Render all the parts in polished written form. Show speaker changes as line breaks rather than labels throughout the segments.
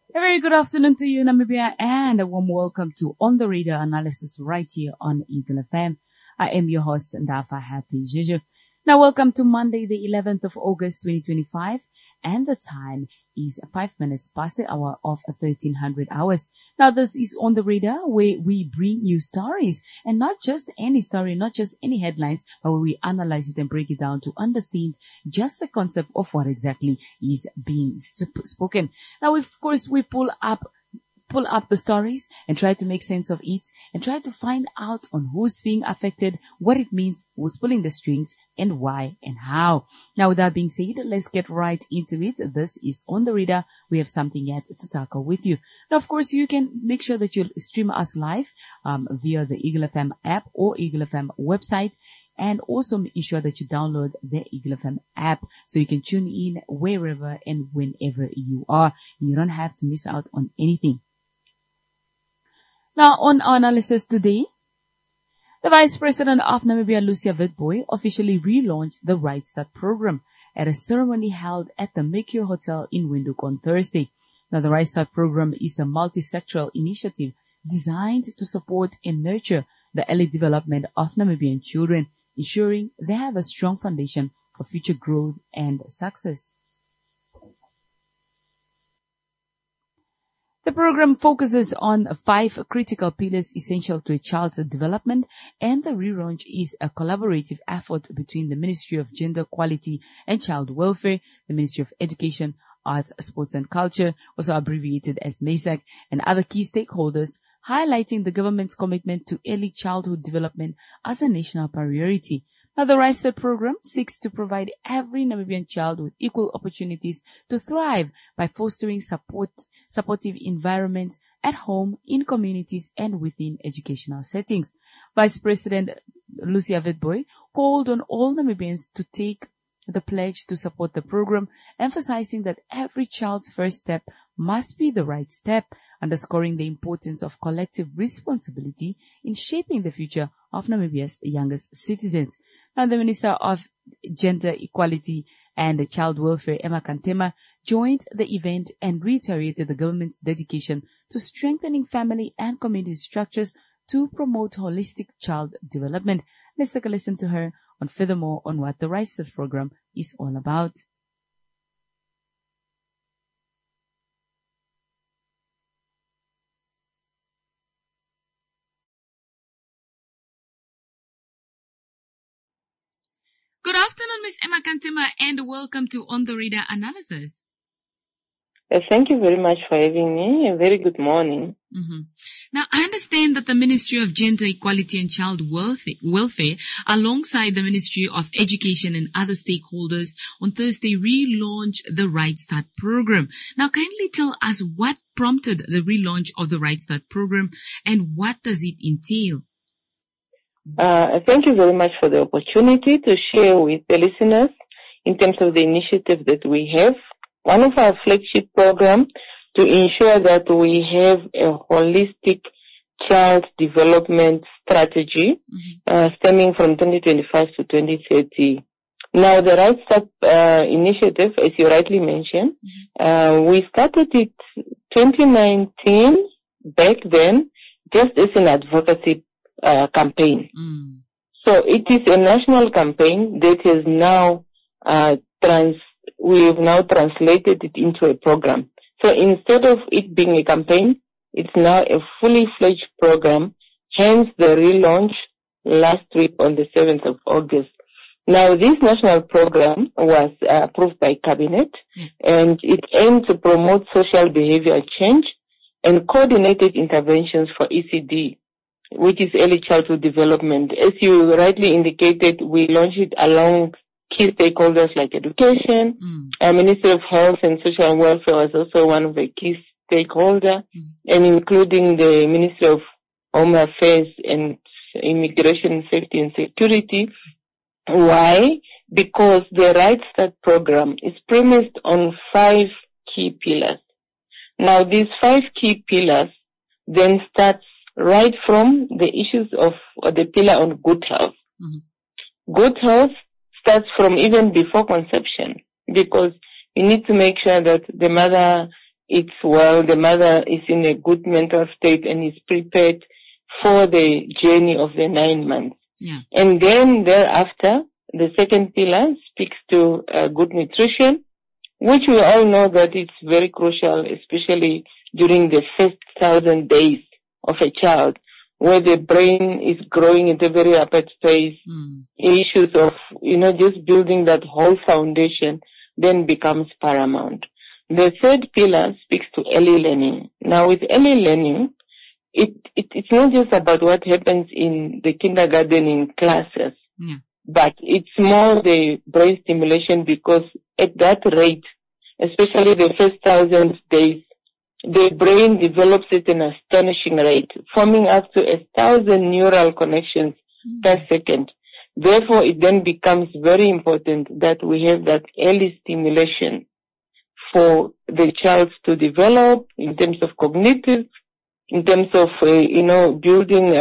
A very good afternoon to you, Namibia, and a warm welcome to On the Radar Analysis right here on Eagle FM. I am your host, Ndafa Happy Juju. Now, welcome to Monday, the 11th of August, 2025, and the time is 5 minutes past the hour of 1300 hours. Now, this is On the Radar, where we bring you stories, and not just any story, not just any headlines, but where we analyze it and break it down to understand just the concept of what exactly is being spoken. Now, of course, we pull up the stories and try to make sense of it and try to find out on who's being affected, what it means, who's pulling the strings, and why and how. Now, with that being said, let's get right into it. This is On the Radar. We have something yet to tackle with you. Now, of course, you can make sure that you'll stream us live via the Eagle FM app or Eagle FM website. And also ensure that you download the Eagle FM app so you can tune in wherever and whenever you are. You don't have to miss out on anything. Now, on our analysis today, the Vice President of Namibia, Lucia Witbooi, officially relaunched the Right Start program at a ceremony held at the Mercure Hotel in Windhoek on Thursday. Now, the Right Start program is a multi-sectoral initiative designed to support and nurture the early development of Namibian children, ensuring they have a strong foundation for future growth and success. The program focuses on 5 critical pillars essential to a child's development, and the relaunch is a collaborative effort between the Ministry of Gender Equality and Child Welfare, the Ministry of Education, Arts, Sports and Culture, also abbreviated as MASAC, and other key stakeholders, highlighting the government's commitment to early childhood development as a national priority. Now, the Right Start program seeks to provide every Namibian child with equal opportunities to thrive by fostering supportive environments at home, in communities, and within educational settings. Vice President Lucia Witbooi called on all Namibians to take the pledge to support the program, emphasizing that every child's first step must be the right step, underscoring the importance of collective responsibility in shaping the future of Namibia's youngest citizens. Now, the Minister of Gender Equality and Child Welfare, Emma Kantema, joined the event and reiterated the government's dedication to strengthening family and community structures to promote holistic child development. Let's take a listen to her on furthermore on what the Right Start program is all about. Good afternoon, Ms. Emma Kantema, and welcome to On the Radar Analysis.
Thank you very much for having me. A very good morning.
Mm-hmm. Now, I understand that the Ministry of Gender Equality and Child Welfare, alongside the Ministry of Education and other stakeholders, on Thursday relaunched the Right Start program. Now, kindly tell us what prompted the relaunch of the Right Start program and what does it entail?
Thank you very much for the opportunity to share with the listeners in terms of the initiative that we have. One of our flagship programs to ensure that we have a holistic child development strategy stemming from 2025 to 2030. Now, the Right Start initiative, as you rightly mentioned, we started it 2019 back then just as an advocacy campaign. So it is a national campaign that is now we have now translated it into a program. So instead of it being a campaign, it's now a fully fledged program, hence the relaunch last week on the 7th of August. Now, this national program was approved by Cabinet, and it aimed to promote social behavior change and coordinated interventions for ECD, which is early childhood development. As you rightly indicated, we launched it along key stakeholders like education. Ministry of Health and Social Welfare was also one of the key stakeholders, and including the Ministry of Home Affairs and Immigration, Safety and Security. Why? Because the Right Start program is premised on 5 key pillars. Now, these 5 key pillars then starts right from the issues of the pillar on good health. Good health starts from even before conception, because you need to make sure that the mother it's well, the mother is in a good mental state and is prepared for the journey of the 9 months.
Yeah.
And then thereafter, the second pillar speaks to good nutrition, which we all know that it's very crucial, especially during the first 1,000 days of a child, where the brain is growing at a very rapid pace. Issues of, just building that whole foundation then becomes paramount. The third pillar speaks to early learning. Now, with early learning, it's not just about what happens in the kindergarten in classes, but it's more the brain stimulation, because at that rate, especially the first 1,000 days, the brain develops at an astonishing rate, forming up to 1,000 neural connections per second. Therefore, it then becomes very important that we have that early stimulation for the child to develop in terms of cognitive, in terms of, building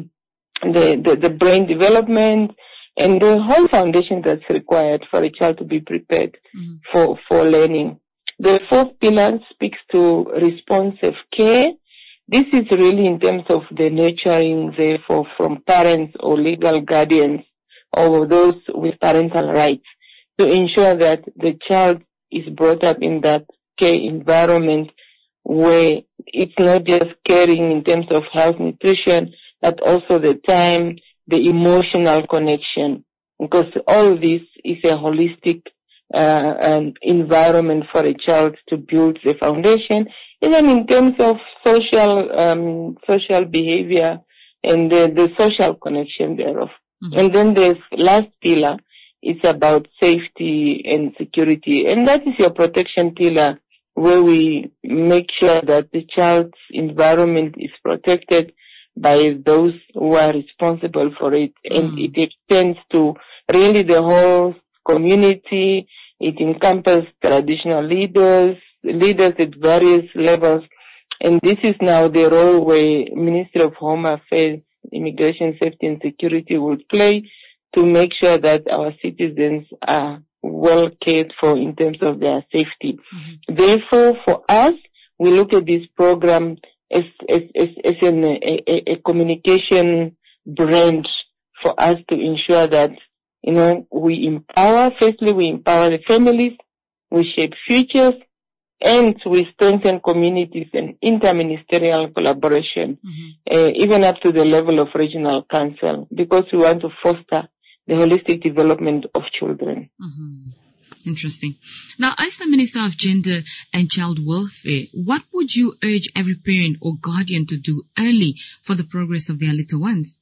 the brain development and the whole foundation that's required for a child to be prepared for learning. The fourth pillar speaks to responsive care. This is really in terms of the nurturing, therefore, from parents or legal guardians or those with parental rights, to ensure that the child is brought up in that care environment where it's not just caring in terms of health, nutrition, but also the time, the emotional connection, because all this is a holistic environment for a child to build the foundation, even in terms of social behavior and the social connection thereof. And then the last pillar is about safety and security, and that is your protection pillar, where we make sure that the child's environment is protected by those who are responsible for it. And it extends to really the whole community. It encompasses traditional leaders at various levels. And this is now the role where Ministry of Home Affairs, Immigration, Safety and Security will play to make sure that our citizens are well cared for in terms of their safety. Therefore, for us, we look at this program as a communication branch for us to ensure that, we empower the families, we shape futures, and we strengthen communities and interministerial collaboration, even up to the level of regional council, because we want to foster the holistic development of children.
Interesting. Now, as the Minister of Gender and Child Welfare, what would you urge every parent or guardian to do early for the progress of their little ones?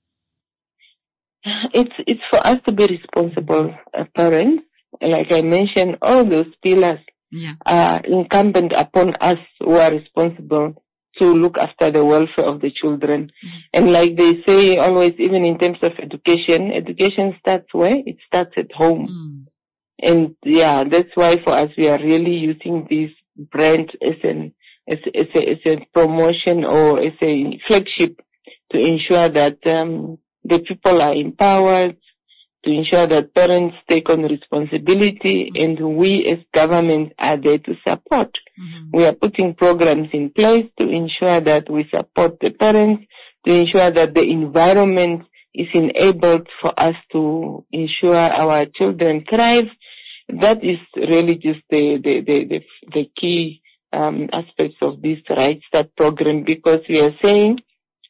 It's for us to be responsible parents. Like I mentioned, all those pillars are incumbent upon us who are responsible to look after the welfare of the children. And like they say always, even in terms of education starts where? It starts at home. And that's why for us we are really using this brand as a promotion or as a flagship to ensure that the people are empowered, to ensure that parents take on responsibility, and we as government are there to support. We are putting programs in place to ensure that we support the parents, to ensure that the environment is enabled for us to ensure our children thrive. That is really just the key aspects of this Right Start program, because we are saying,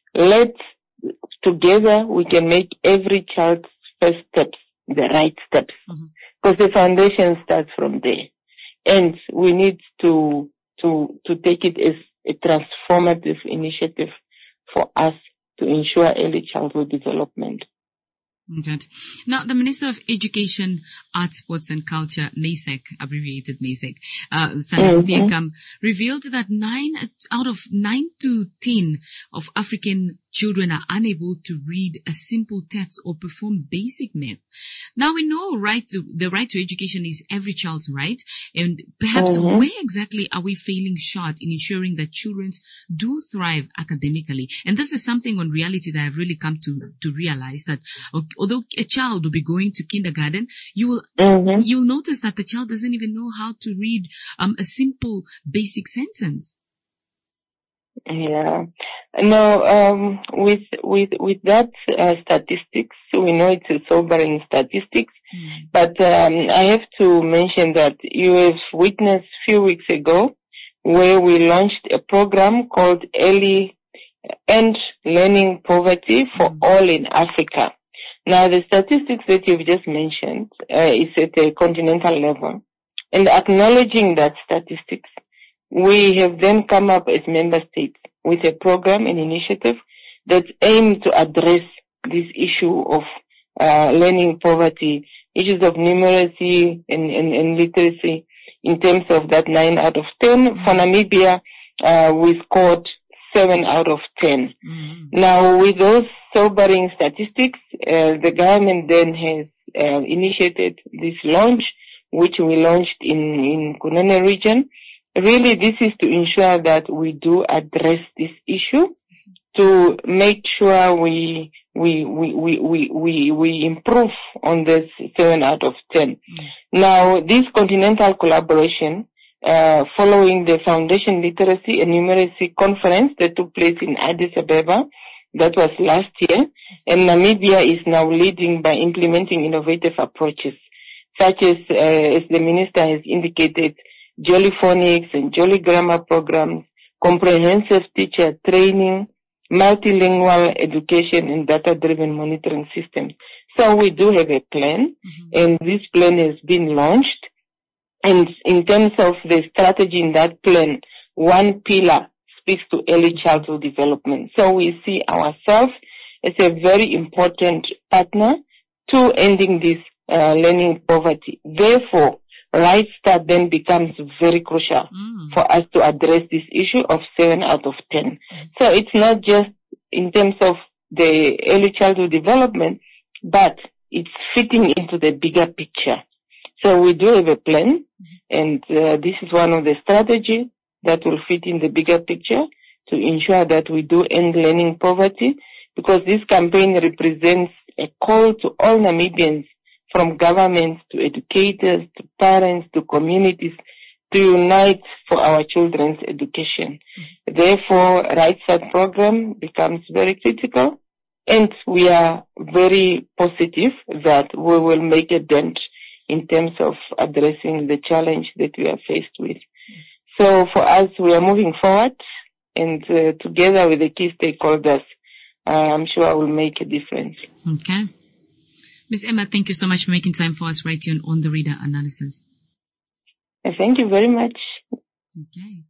together we can make every child's first steps the right steps, because the foundation starts from there, and we need to take it as a transformative initiative for us to ensure early childhood development.
Good. Now, the Minister of Education, Arts, Sports and Culture, MASEC, abbreviated MASEC, Sanat revealed that 9 out of 10 of African children are unable to read a simple text or perform basic math. Now we know the right to education is every child's right, and perhaps where exactly are we failing short in ensuring that children do thrive academically? And this is something on reality that I've really come to realize, that although a child will be going to kindergarten, you'll notice that the child doesn't even know how to read a simple basic sentence.
Yeah. No, with that statistics, we know it's a sobering statistics, but I have to mention that you have witnessed a few weeks ago where we launched a program called Early End Learning Poverty for All in Africa. Now, the statistics that you've just mentioned is at a continental level, and acknowledging that statistics, we have then come up as member states with a program and initiative that aims to address this issue of learning poverty, issues of numeracy and literacy in terms of that 9 out of 10. For Namibia, we scored 7 out of 10. Now, with those sobering statistics, the government then has initiated this launch, which we launched in Kunene region. Really, this is to ensure that we do address this issue, to make sure we improve on this 7 out of 10. Now, this continental collaboration, following the Foundation Literacy and Numeracy Conference that took place in Addis Ababa, that was last year, and Namibia is now leading by implementing innovative approaches, such as the Minister has indicated, Jollyphonics and Jolly Grammar programs, comprehensive teacher training, multilingual education, and data-driven monitoring systems. So we do have a plan, and this plan has been launched. And in terms of the strategy in that plan, one pillar speaks to early childhood development. So we see ourselves as a very important partner to ending this learning poverty. Therefore, Right Start then becomes very crucial for us to address this issue of 7 out of 10. So it's not just in terms of the early childhood development, but it's fitting into the bigger picture. So we do have a plan, and this is one of the strategies that will fit in the bigger picture to ensure that we do end learning poverty, because this campaign represents a call to all Namibians, from governments to educators to parents to communities, to unite for our children's education. Therefore, Right Start program becomes very critical, and we are very positive that we will make a dent in terms of addressing the challenge that we are faced with. So for us, we are moving forward, and together with the key stakeholders, I'm sure I will make a difference.
Okay. Ms. Emma, thank you so much for making time for us right here on the Reader Analysis.
Thank you very much.
Okay.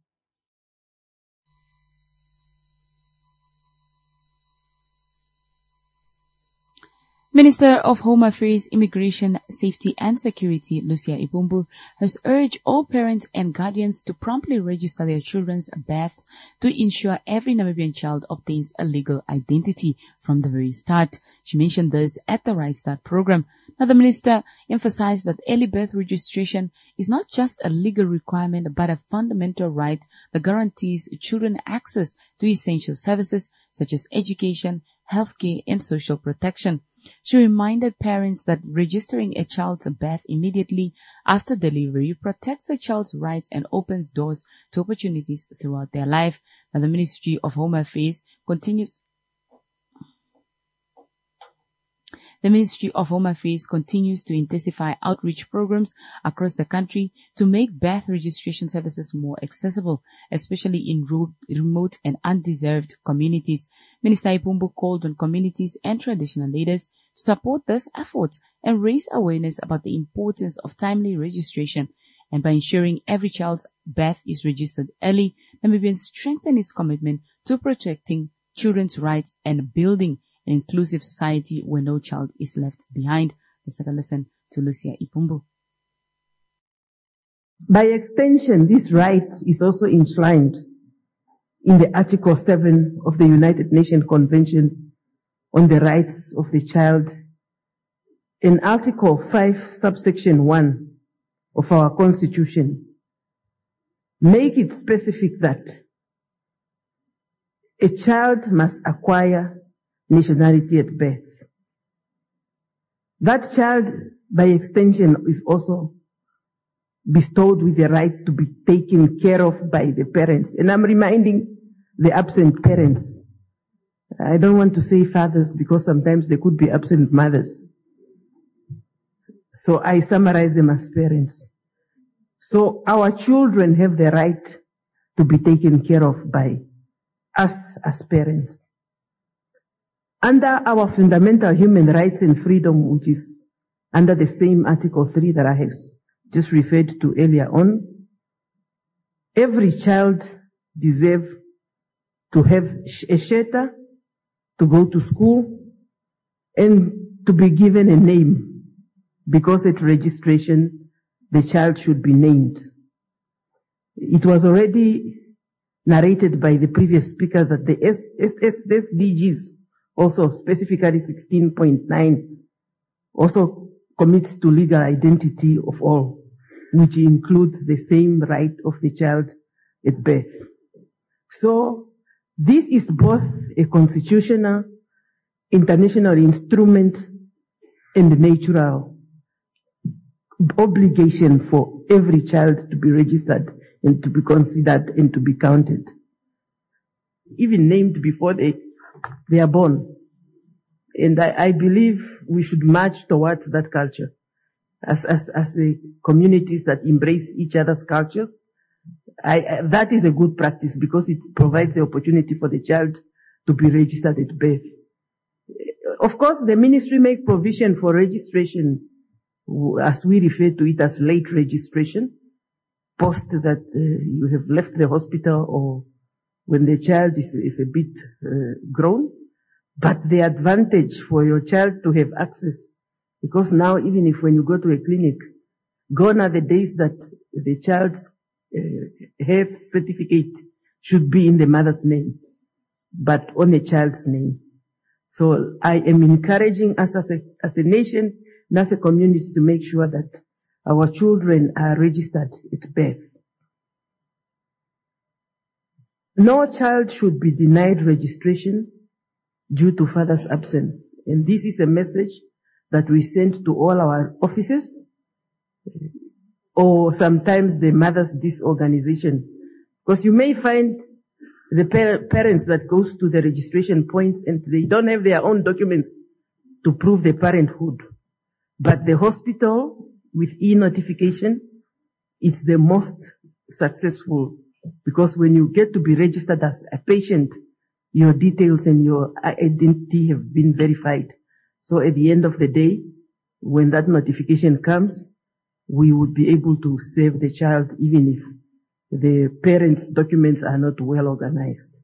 Minister of Home Affairs, Immigration, Safety and Security, Lucia Ipumbu, has urged all parents and guardians to promptly register their children's birth to ensure every Namibian child obtains a legal identity from the very start. She mentioned this at the Right Start program. Now, the minister emphasized that early birth registration is not just a legal requirement, but a fundamental right that guarantees children access to essential services such as education, healthcare, and social protection. She reminded parents that registering a child's birth immediately after delivery protects the child's rights and opens doors to opportunities throughout their life. Now, the Ministry of Home Affairs continues to intensify outreach programs across the country to make birth registration services more accessible, especially in remote and undeserved communities. Minister Ipumbu called on communities and traditional leaders to support this effort and raise awareness about the importance of timely registration. And by ensuring every child's birth is registered early, Namibians strengthen its commitment to protecting children's rights and building an inclusive society where no child is left behind. Let's take a listen to Lucia Ipumbu.
By extension, this right is also enshrined in the Article 7 of the United Nations Convention on the Rights of the Child, in Article 5, subsection 1 of our Constitution, make it specific that a child must acquire nationality at birth. That child, by extension, is also bestowed with the right to be taken care of by the parents. And I'm reminding the absent parents. I don't want to say fathers because sometimes they could be absent mothers. So I summarize them as parents. So our children have the right to be taken care of by us as parents. Under our fundamental human rights and freedom, which is under the same Article 3 that I have just referred to earlier on, every child deserves to have a shelter, to go to school, and to be given a name, because at registration, the child should be named. It was already narrated by the previous speaker that the SDGs, also specifically 16.9, also commits to legal identity of all, which include the same right of the child at birth. So this is both a constitutional, international instrument, and natural obligation for every child to be registered and to be considered and to be counted, even named before they are born. And I believe we should march towards that culture as a communities that embrace each other's cultures. That is a good practice because it provides the opportunity for the child to be registered at birth. Of course, the ministry make provision for registration, as we refer to it as late registration, post that you have left the hospital or when the child is a bit grown. But the advantage for your child to have access, because now even if when you go to a clinic, gone are the days that the child's health certificate should be in the mother's name, but on a child's name. So I am encouraging us as a nation and as a community to make sure that our children are registered at birth. No child should be denied registration due to father's absence. And this is a message that we send to all our offices, or sometimes the mother's disorganization. Because you may find the parents that goes to the registration points and they don't have their own documents to prove the parenthood. But the hospital with e-notification is the most successful, because when you get to be registered as a patient, your details and your identity have been verified. So at the end of the day, when that notification comes, we would be able to save the child even if the parents' documents are not well organized.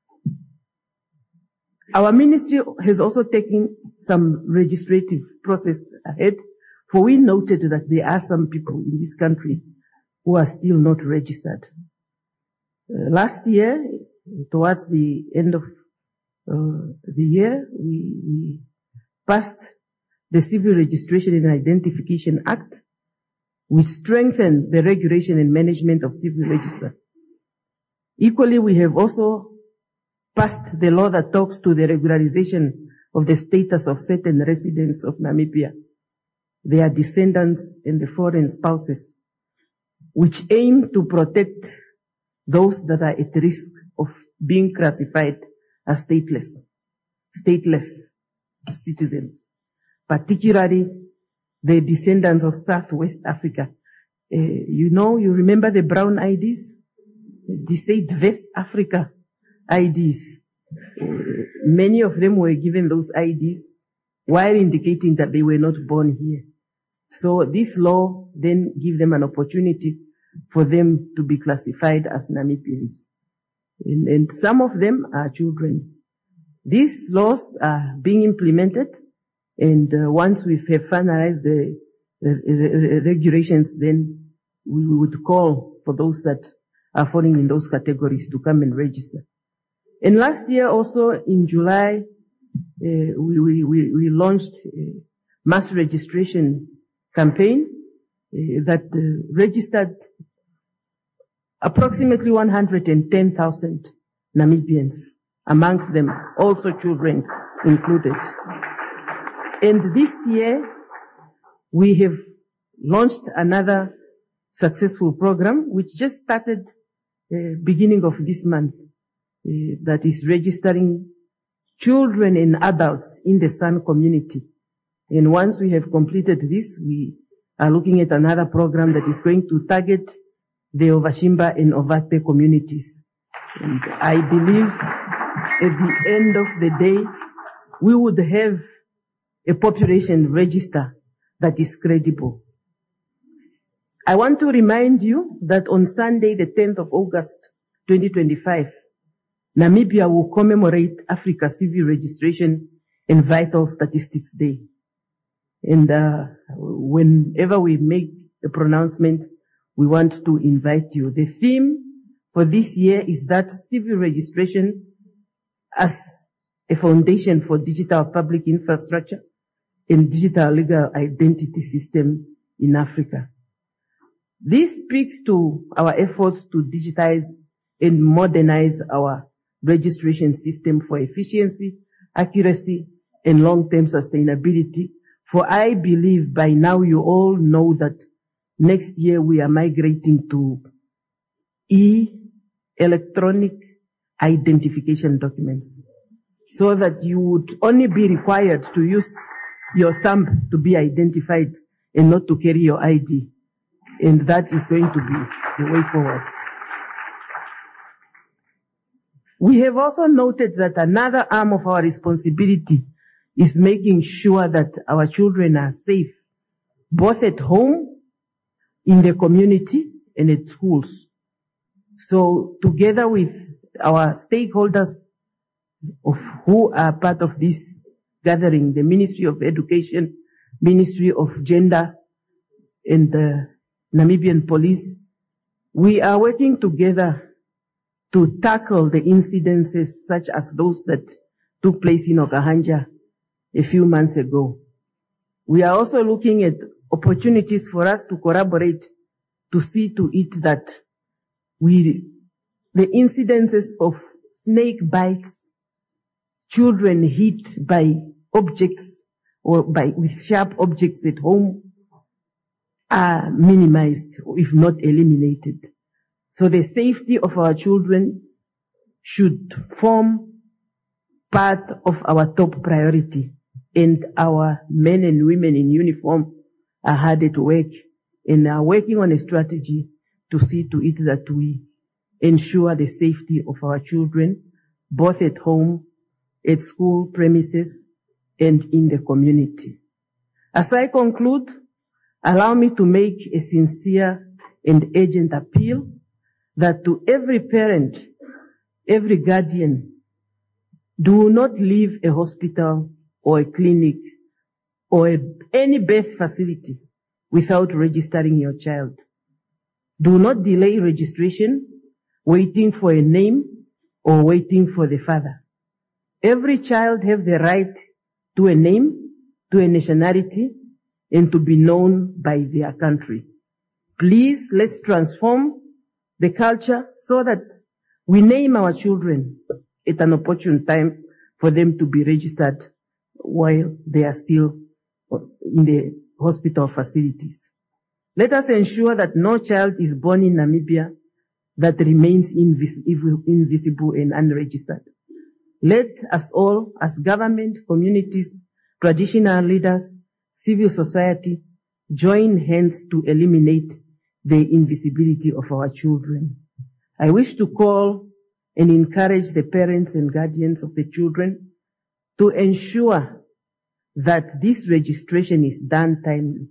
Our ministry has also taken some registrative process ahead, for we noted that there are some people in this country who are still not registered. Last year, towards the end of the year, we passed the Civil Registration and Identification Act, which strengthened the regulation and management of civil register. Equally, we have also passed the law that talks to the regularization of the status of certain residents of Namibia, their descendants and the foreign spouses, which aim to protect those that are at risk of being classified as stateless citizens, particularly the descendants of Southwest Africa. You remember the brown IDs? They said West Africa IDs. Many of them were given those IDs while indicating that they were not born here. So this law then gives them an opportunity for them to be classified as Namibians. And some of them are children. These laws are being implemented, and once we have finalized the regulations, then we would call for those that are falling in those categories to come and register. And last year also in July, we launched a mass registration campaign that registered approximately 110,000 Namibians, amongst them also children included. And this year, we have launched another successful program, which just started beginning of this month, that is registering children and adults in the San community. And once we have completed this, we are looking at another program that is going to target the Ovashimba and Ovate communities. And I believe at the end of the day, we would have a population register that is credible. I want to remind you that on Sunday, the 10th of August, 2025, Namibia will commemorate Africa Civil Registration and Vital Statistics Day. And whenever we make a pronouncement, we want to invite you. The theme for this year is that civil registration as a foundation for digital public infrastructure and digital legal identity system in Africa. This speaks to our efforts to digitize and modernize our registration system for efficiency, accuracy, and long-term sustainability. For I believe by now you all know that next year we are migrating to electronic identification documents, so that you would only be required to use your thumb to be identified and not to carry your ID. And that is going to be the way forward. We have also noted that another arm of our responsibility is making sure that our children are safe, both at home, in the community, and at schools. So together with our stakeholders who are part of this gathering, the Ministry of Education, Ministry of Gender, and the Namibian Police, we are working together to tackle the incidences such as those that took place in Okahanja a few months ago. We are also looking at opportunities for us to collaborate to see to it that the incidences of snake bites, children hit by objects or with sharp objects at home are minimized, if not eliminated. So the safety of our children should form part of our top priority. And our men and women in uniform are hard at work and are working on a strategy to see to it that we ensure the safety of our children, both at home, at school premises, and in the community. As I conclude, allow me to make a sincere and urgent appeal that to every parent, every guardian, do not leave a hospital or a clinic or any birth facility without registering your child. Do not delay registration, waiting for a name or waiting for the father. Every child has the right to a name, to a nationality, and to be known by their country. Please, let's transform the culture so that we name our children at an opportune time for them to be registered while they are still in the hospital facilities. Let us ensure that no child is born in Namibia that remains invisible and unregistered. Let us all, as government, communities, traditional leaders, civil society, join hands to eliminate the invisibility of our children. I wish to call and encourage the parents and guardians of the children to ensure that this registration is done timely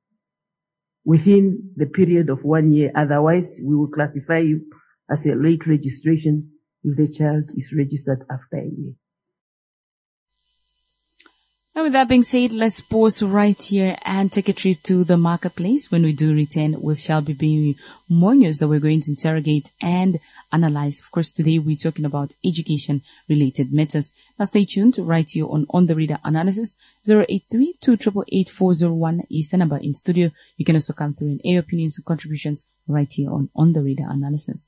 within the period of 1 year. Otherwise, we will classify you as a late registration if the child is registered after a year.
And with that being said, let's pause right here and take a trip to the marketplace. When we do return, we shall be bringing more news that we're going to interrogate and analyze. Of course, today we're talking about education-related matters. Now stay tuned right here on the Radar Analysis. 083-288-401 is the number in studio. You can also come through and air opinions and contributions right here on the Radar Analysis.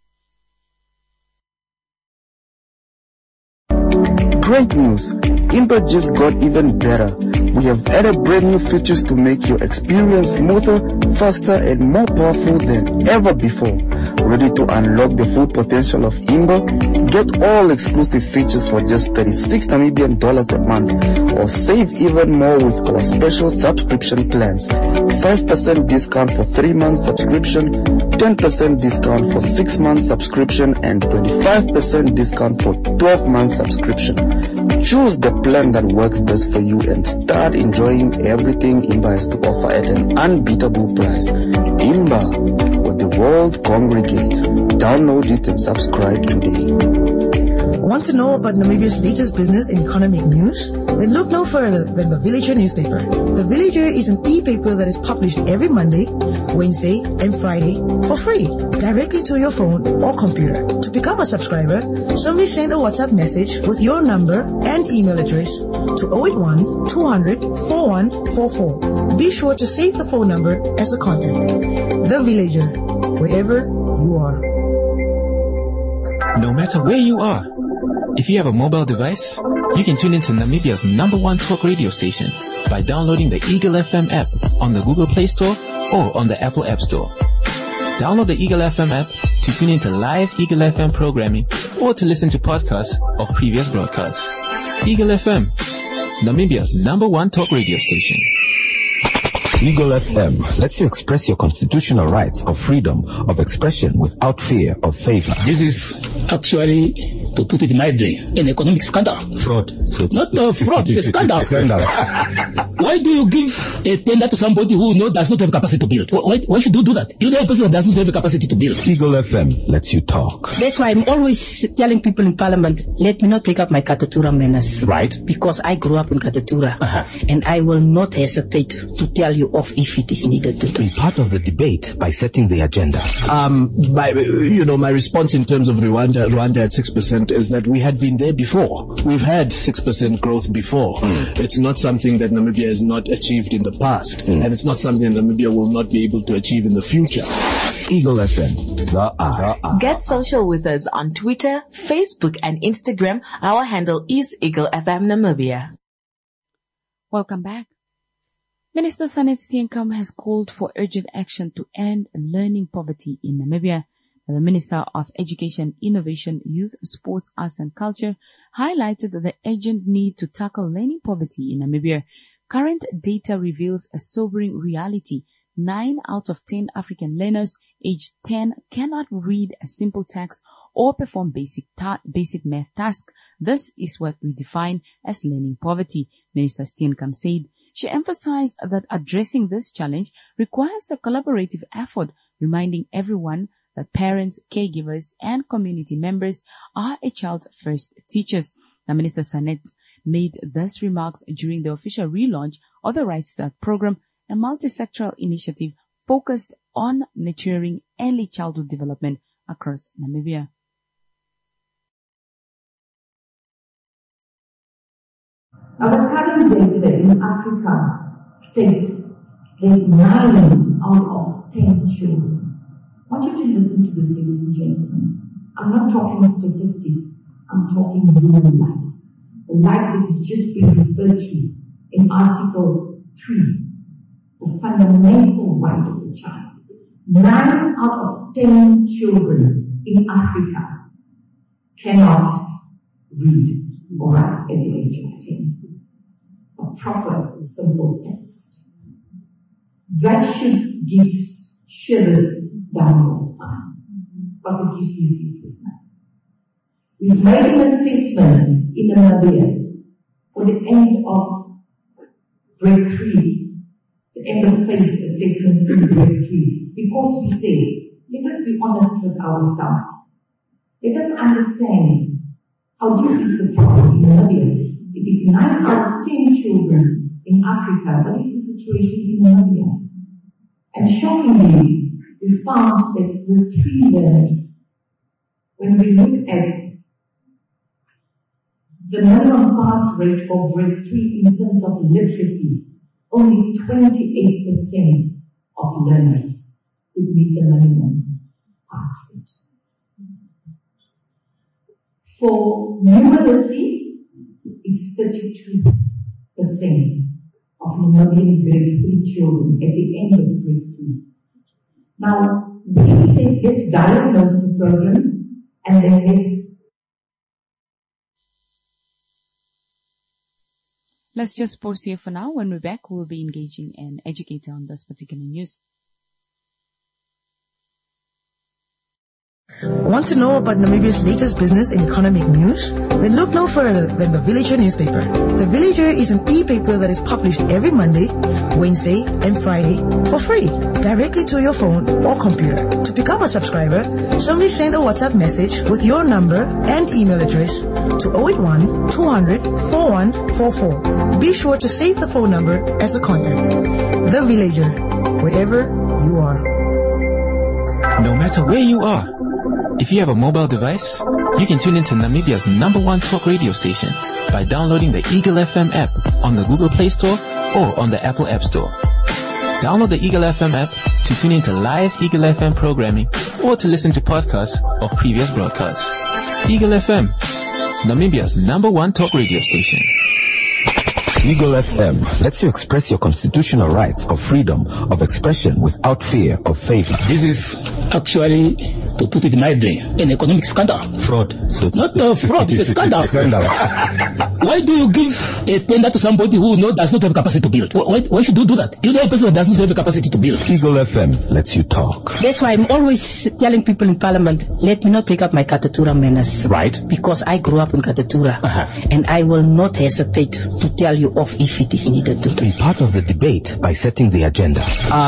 Great news! Imba just got even better. We have added brand new features to make your experience smoother, faster, and more powerful than ever before. Ready to unlock the full potential of Imba? Get all exclusive features for just 36 Namibian dollars a month, or save even more with our special subscription plans. 5% discount for 3 months subscription, 10% discount for 6 months subscription, and 25% discount for 12 months subscription. Choose the plan that works best for you and start enjoying everything Imba has to offer at an unbeatable price. Imba, where the world congregates. Download it and subscribe today.
Want to know about Namibia's latest business and economic news? Then look no further than The Villager newspaper. The Villager is an e-paper that is published every Monday, Wednesday, and Friday for free, directly to your phone or computer. To become a subscriber, simply send a WhatsApp message with your number and email address to 081 200 4144. Be sure to save the phone number as a contact. The Villager, wherever you are.
No matter where you are, if you have a mobile device, you can tune into Namibia's #1 talk radio station by downloading the Eagle FM app on the Google Play Store or on the Apple App Store. Download the Eagle FM app to tune into live Eagle FM programming or to listen to podcasts of previous broadcasts. Eagle FM, Namibia's #1 talk radio station.
Eagle FM lets you express your constitutional rights of freedom of expression without fear of favor.
This is actually, to put it mildly, an economic scandal.
Fraud.
Not fraud, it's a scandal. Why do you give a tender to somebody who does not have capacity to build? Why should you do that? You know a person that does not have a capacity to build.
Eagle FM lets you talk.
That's why I'm always telling people in Parliament, let me not take up my Katatura manners.
Right.
Because I grew up in Katatura. And I will not hesitate to tell you off if it is needed to do.
Be part of the debate by setting the agenda.
My response in terms of Rwanda at 6% is that we had been there before. We've had 6% growth before. It's not something that Namibia has not achieved in the past. And it's not something that Namibia will not be able to achieve in the future.
Eagle FM, the eye.
Get social with us on Twitter, Facebook, and Instagram. Our handle is Eagle FM Namibia.
Welcome back. Minister Sanet Steenkamp has called for urgent action to end learning poverty in Namibia. The Minister of Education, Innovation, Youth, Sports, Arts and Culture highlighted the urgent need to tackle learning poverty in Namibia. Current data reveals a sobering reality. 9 out of 10 African learners aged 10 cannot read a simple text or perform basic math tasks. This is what we define as learning poverty, Minister Steenkamp said. She emphasized that addressing this challenge requires a collaborative effort, reminding everyone that parents, caregivers, and community members are a child's first teachers. Now, Minister Sanet made these remarks during the official relaunch of the Right Start program, a multi-sectoral initiative focused on nurturing early childhood development across Namibia.
Our current data in Africa states that 9 out of 10 children. I want you to listen to this, ladies and gentlemen. I'm not talking statistics, I'm talking human lives. The life that is just being referred to in Article 3, the fundamental right of the child. 9 out of 10 children in Africa cannot read or write at the age of 10. A proper, simple text. That should give shivers down your spine, because it gives you sleepless night. We've made an assessment in Namibia for the end of grade 3, the end of phase assessment in grade 3, because we said, let us be honest with ourselves. Let us understand how deep is the problem in Namibia. if it's 9 out of 10 children in Africa, what is the situation in Namibia? And shockingly, we found that with 3 learners, when we look at the minimum pass rate for grade 3 in terms of literacy, only 28% of learners could meet the minimum pass rate. For numeracy, it's 32% of Namibian grade 3 children at the end of grade 3. Now, we say let's diagnose the problem and then
Let's just pause here for now. When we're back, we'll be engaging an educator on this particular news.
Want to know about Namibia's latest business and economic news? Then look no further than The Villager newspaper. The Villager is an e-paper that is published every Monday, Wednesday, and Friday for free, directly to your phone or computer. To become a subscriber, simply send a WhatsApp message with your number and email address to 081 200 4144. Be sure to save the phone number as a contact. The Villager, wherever you are.
No matter where you are, if you have a mobile device, you can tune into Namibia's #1 talk radio station by downloading the Eagle FM app on the Google Play Store or on the Apple App Store. Download the Eagle FM app to tune into live Eagle FM programming or to listen to podcasts of previous broadcasts. Eagle FM, Namibia's #1 talk radio station.
Eagle FM lets you express your constitutional rights of freedom of expression without fear of favor.
This is actually, to put it mildly, an economic scandal.
Fraud.
Not a fraud, it's a scandal. Why do you give a tender to somebody who does not have capacity to build? Why should you do that? You know a person that does not have the capacity to build.
Eagle FM lets you talk.
That's why I'm always telling people in Parliament, let me not take up my Katatura menace.
Right.
Because I grew up in Katatura. And I will not hesitate to tell you off if it is needed to.
Be part of the debate by setting the agenda.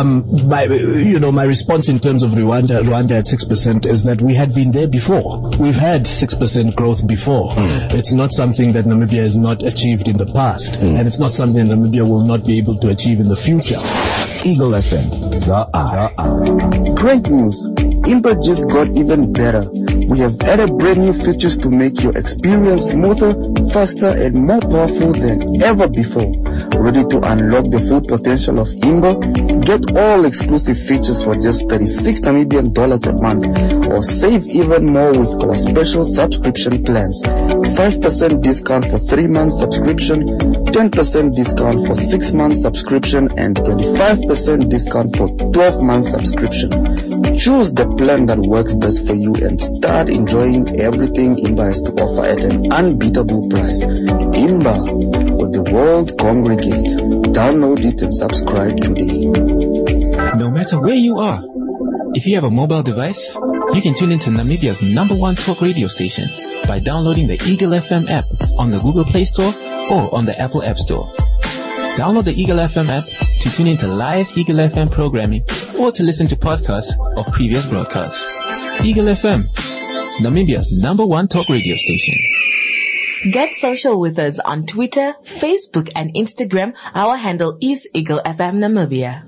My response in terms of Rwanda at 6% is that we had been there before. We've had 6% growth before. It's not something that Namibia has not achieved in the past, and it's not something Namibia will not be able to achieve in the future.
Eagle FM, the eye.
Great news! Imba just got even better. We have added brand new features to make your experience smoother, faster, and more powerful than ever before. Ready to unlock the full potential of Imba? Get all exclusive features for just 36 Namibian dollars a month, or save even more with our special subscription plans. 5% discount for 3 months subscription, 10% discount for 6 months subscription, and 25% discount for 12 months subscription. Choose the plan that works best for you and start enjoying everything Imba has to offer at an unbeatable price. Imba, where the world congregates. Download it and subscribe today.
No matter where you are, if you have a mobile device, you can tune into Namibia's #1 talk radio station by downloading the Eagle FM app on the Google Play Store or on the Apple App Store. Download the Eagle FM app to tune into live Eagle FM programming or to listen to podcasts of previous broadcasts. Eagle FM, Namibia's #1 talk radio station.
Get social with us on Twitter, Facebook, and Instagram. Our handle is Eagle FM Namibia.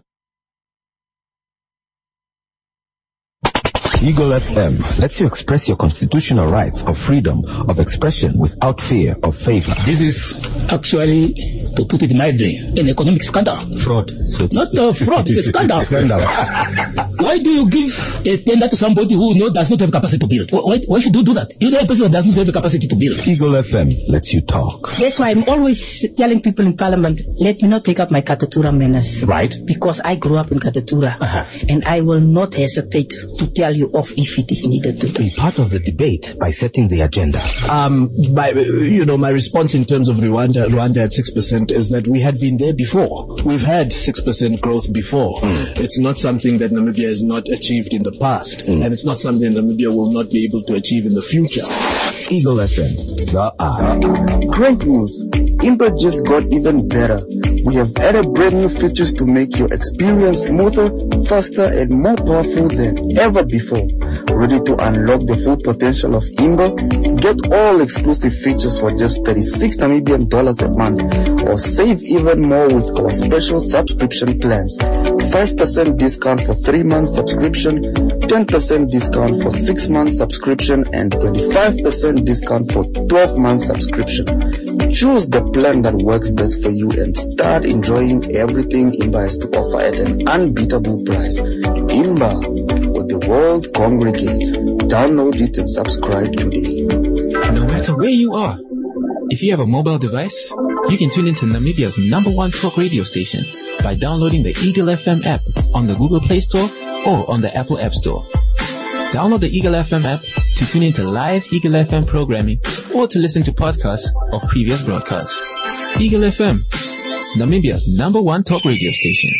Eagle FM lets you express your constitutional rights of freedom of expression without fear of favor.
This is actually, to put it mildly, an economic scandal.
Fraud.
Not a fraud, it's a scandal. Why do you give a tender to somebody who does not have capacity to build? Why should you do that? You know a person that does not have the capacity to build.
Eagle FM lets you talk.
That's why I'm always telling people in Parliament, let me not take up my Katatura menace.
Right.
Because I grew up in Katatura. And I will not hesitate to tell you off if it is needed to.
Be part of the debate by setting the agenda.
My response in terms of Rwanda at 6% is that we had been there before. We've had 6% growth before. It's not something that Namibia has not achieved in the past, and it's not something Namibia will not be able to achieve in the future.
Eagle FM, the eye.
Great news! Imba just got even better. we have added brand new features to make your experience smoother, faster, and more powerful than ever before. Ready to unlock the full potential of Imba? Get all exclusive features for just 36 Namibian dollars a month, or save even more with our special subscription plans. 5% discount for 3 months subscription, 10% discount for 6 months subscription, and 25% discount for 12 months subscription. Choose the plan that works best for you and start enjoying everything Imba has to offer at an unbeatable price. Imba, where the world congregates. Download it and subscribe today.
No matter where you are, if you have a mobile device, you can tune into Namibia's #1 talk radio station by downloading the Eagle FM app on the Google Play Store or on the Apple App Store. Download the Eagle FM app to tune into live Eagle FM programming or to listen to podcasts of previous broadcasts. Eagle FM, Namibia's #1 talk radio station.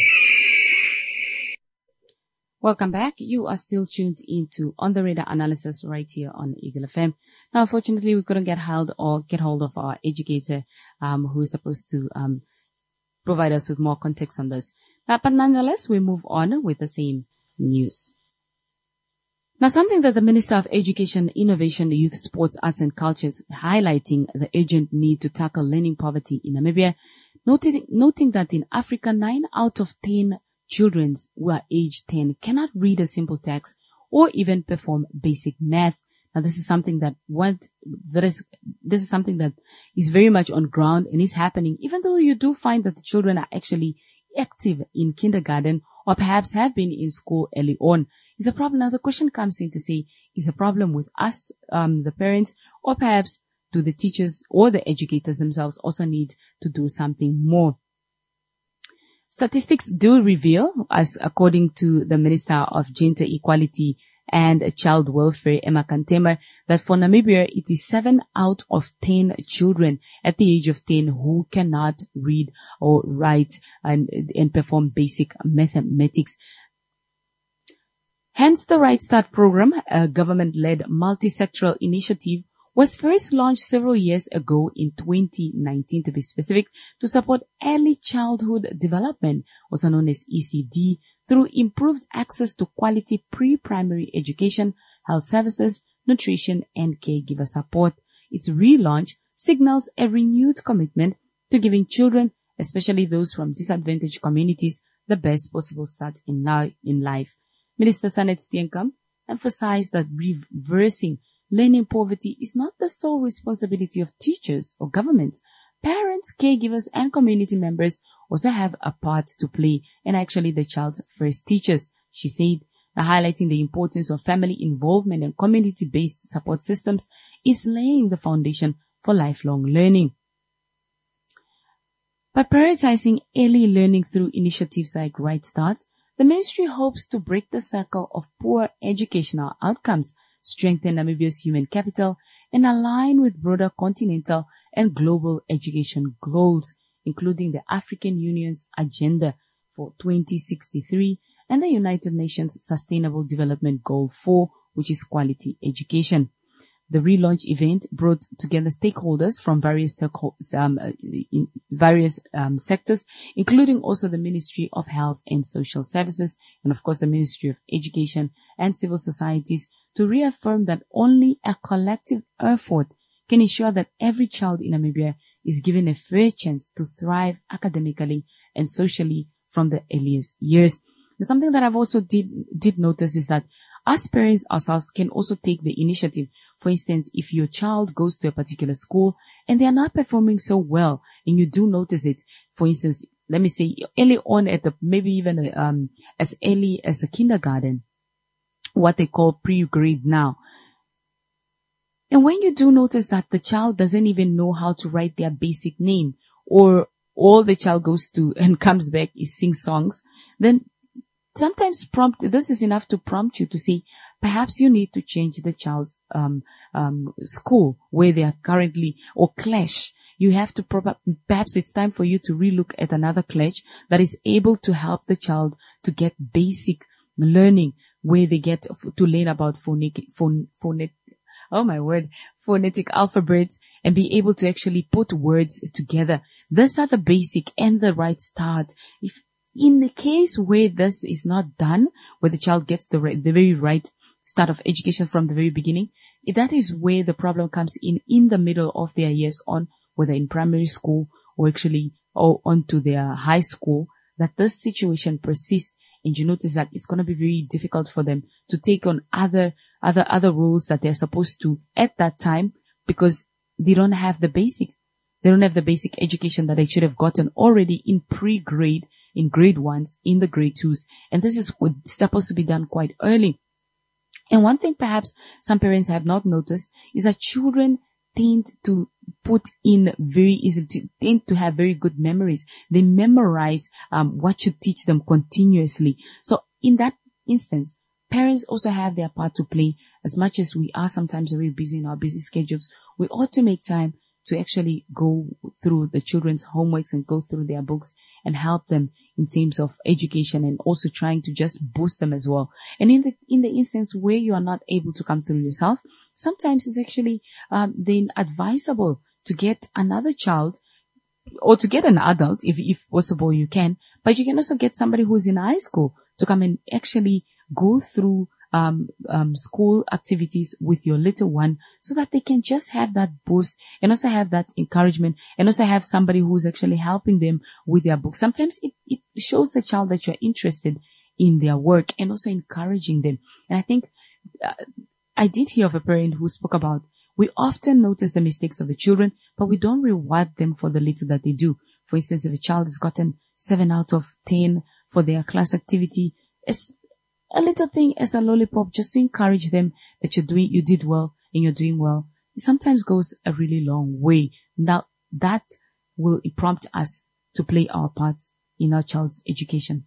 Welcome back. You are still tuned into On the Radar analysis right here on Eagle FM. Now, unfortunately, we couldn't get hold of our educator, who is supposed to provide us with more context on this. But nonetheless, we move on with the same news. Now, something that the Minister of Education, Innovation, Youth, Sports, Arts and Culture is highlighting the urgent need to tackle learning poverty in Namibia, noting that in Africa, 9 out of 10 children who are age 10 cannot read a simple text or even perform basic math. Now, this is something that this is something that is very much on ground and is happening, even though you do find that the children are actually active in kindergarten or perhaps have been in school early on. Is a problem. Now, the question comes in to say, is a problem with us, the parents, or perhaps do the teachers or the educators themselves also need to do something more? Statistics do reveal, as according to the Minister of Gender Equality and Child Welfare, Emma Kantema, that for Namibia, it is 7 out of 10 children at the age of 10 who cannot read or write and perform basic mathematics. Hence, the Right Start program, a government-led multi-sectoral initiative, was first launched several years ago in 2019, to be specific, to support early childhood development, also known as ECD, through improved access to quality pre-primary education, health services, nutrition, and caregiver support. Its relaunch signals a renewed commitment to giving children, especially those from disadvantaged communities, the best possible start in life. Minister Sanet Steenkamp emphasized that reversing learning poverty is not the sole responsibility of teachers or governments. Parents, caregivers, and community members also have a part to play, and actually the child's first teachers, she said, highlighting the importance of family involvement and community-based support systems is laying the foundation for lifelong learning. By prioritizing early learning through initiatives like Right Start, the ministry hopes to break the cycle of poor educational outcomes, strengthen Namibia's human capital, and align with broader continental and global education goals, including the African Union's Agenda for 2063 and the United Nations Sustainable Development Goal 4, which is quality education. The relaunch event brought together stakeholders from various sectors, including also the Ministry of Health and Social Services, and of course the Ministry of Education and Civil Societies, to reaffirm that only a collective effort can ensure that every child in Namibia is given a fair chance to thrive academically and socially from the earliest years. And something that I've also did notice is that us parents ourselves can also take the initiative. For instance, if your child goes to a particular school and they are not performing so well, and you do notice it, for instance, let me say early on maybe even as early as a kindergarten, what they call pre-grade now. And when you do notice that the child doesn't even know how to write their basic name, or all the child goes to and comes back is sing songs, then sometimes this is enough to prompt you to say, perhaps you need to change the child's school where they are currently, or clash. You have to perhaps it's time for you to relook at another clash that is able to help the child to get basic learning, where they get to learn about phonetic alphabets and be able to actually put words together. These are the basic and the right start. If in the case where this is not done, where the child gets the very right start of education from the very beginning, that is where the problem comes in the middle of their years on, whether in primary school or actually onto their high school, that this situation persists. And you notice that it's going to be very difficult for them to take on other roles that they're supposed to at that time, because they don't have the basic education that they should have gotten already in pre-grade, in grade 1s, in the grade 2s. And this is supposed to be done quite early. And one thing perhaps some parents have not noticed is that children tend to put in very easily, tend to have very good memories. They memorize what you teach them continuously. So in that instance, parents also have their part to play. As much as we are sometimes very busy in our busy schedules, we ought to make time to actually go through the children's homeworks and go through their books and help them in terms of education, and also trying to just boost them as well. And in the instance where you are not able to come through yourself, sometimes it's actually then advisable to get another child, or to get an adult if possible you can, but you can also get somebody who's in high school to come and actually go through school activities with your little one, so that they can just have that boost and also have that encouragement, and also have somebody who's actually helping them with their books. Sometimes it shows the child that you're interested in their work and also encouraging them. And I think I did hear of a parent who spoke about, we often notice the mistakes of the children, but we don't reward them for the little that they do. For instance, if a child has gotten 7 out of 10 for their class activity, it's a little thing as a lollipop, just to encourage them that you did well and you're doing well. It sometimes goes a really long way. Now that will prompt us to play our parts in our child's education.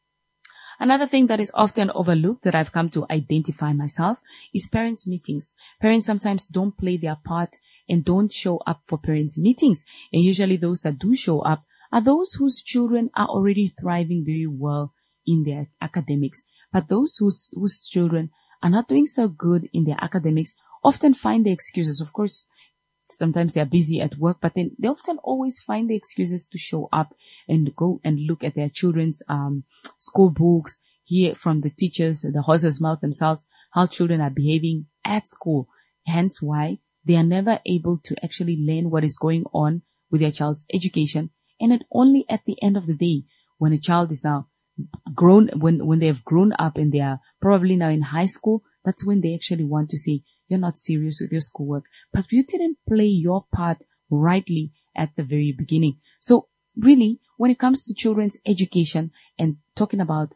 Another thing that is often overlooked that I've come to identify myself is parents' meetings. Parents sometimes don't play their part and don't show up for parents' meetings. And usually those that do show up are those whose children are already thriving very well in their academics. But those whose children are not doing so good in their academics often find the excuses. Of course, sometimes they are busy at work, but then they often always find the excuses to show up and go and look at their children's school books, hear from the teachers, the horse's mouth themselves, how children are behaving at school. Hence why they are never able to actually learn what is going on with their child's education. And only at the end of the day, when a child is now grown, when they have grown up and they are probably now in high school, that's when they actually want to say, you're not serious with your schoolwork, but you didn't play your part rightly at the very beginning. So really, when it comes to children's education and talking about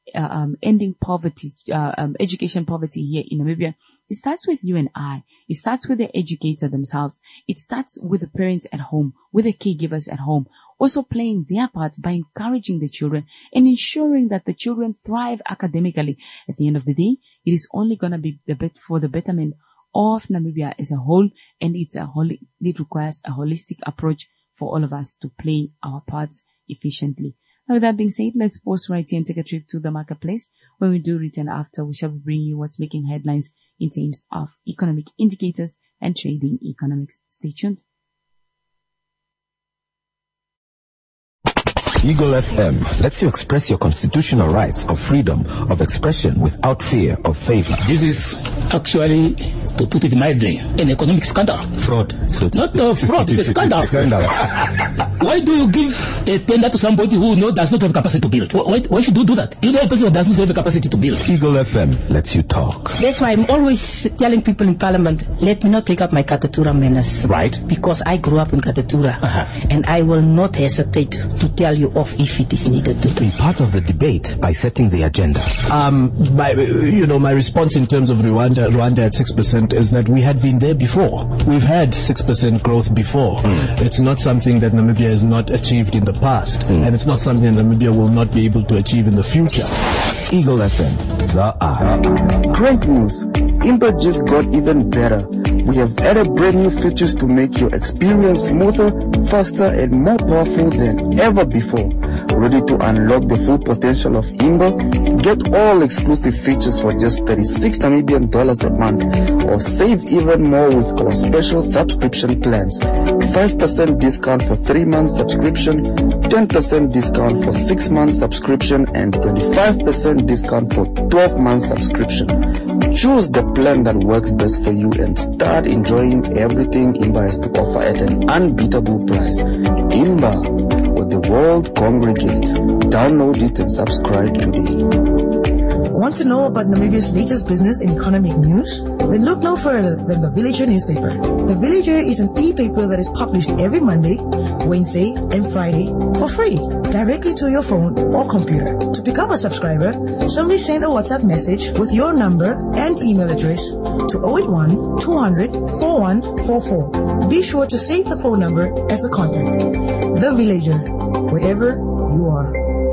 ending poverty, education poverty here in Namibia, it starts with you and I. It starts with the educator themselves. It starts with the parents at home, with the caregivers at home, also playing their part by encouraging the children and ensuring that the children thrive academically. At the end of the day, it is only going to be for the betterment of Namibia as a whole, and it requires a holistic approach for all of us to play our parts efficiently. Now, with that being said, let's pause right here and take a trip to the marketplace. When we do return after, we shall bring you what's making headlines in terms of economic indicators and trading economics. Stay tuned.
Eagle FM lets you express your constitutional rights of freedom of expression without fear of favor.
This is actually, to put it mildly, an economic scandal.
Fraud. So
not fraud, it's a scandal. Why do you give a tender to somebody who does not have capacity to build? Why should you do that? You know a person that doesn't have the capacity to build.
Eagle FM lets you talk.
That's why I'm always telling people in Parliament, let me not take up my Katatura menace.
Right.
Because I grew up in Katatura. And I will not hesitate to tell you off if it is needed to.
Be part of the debate by setting the agenda.
My response in terms of Rwanda at 6% is that we had been there before. We've had 6% growth before. It's not something that Namibia has not achieved in the past, and it's not something that Namibia will not be able to achieve in the future.
Eagle FM, the eye.
Great news! Impa just got even better. we have added brand new features to make your experience smoother, faster, and more powerful than ever before. Ready to unlock the full potential of Imba? Get all exclusive features for just 36 Namibian dollars a month, or save even more with our special subscription plans. 5% discount for 3 months subscription, 10% discount for 6 months subscription, and 25% discount for 12 months subscription. Choose the plan that works best for you and start enjoying everything Imba has to offer at an unbeatable price. Imba, where the world congregates. Download it and subscribe today.
Want to know about Namibia's latest business and economic news? Then look no further than The Villager newspaper. The Villager is an e-paper that is published every Monday, Wednesday, and Friday for free, directly to your phone or computer. To become a subscriber, simply send a WhatsApp message with your number and email address to 081 200 4144. Be sure to save the phone number as a contact. The Villager, wherever you are.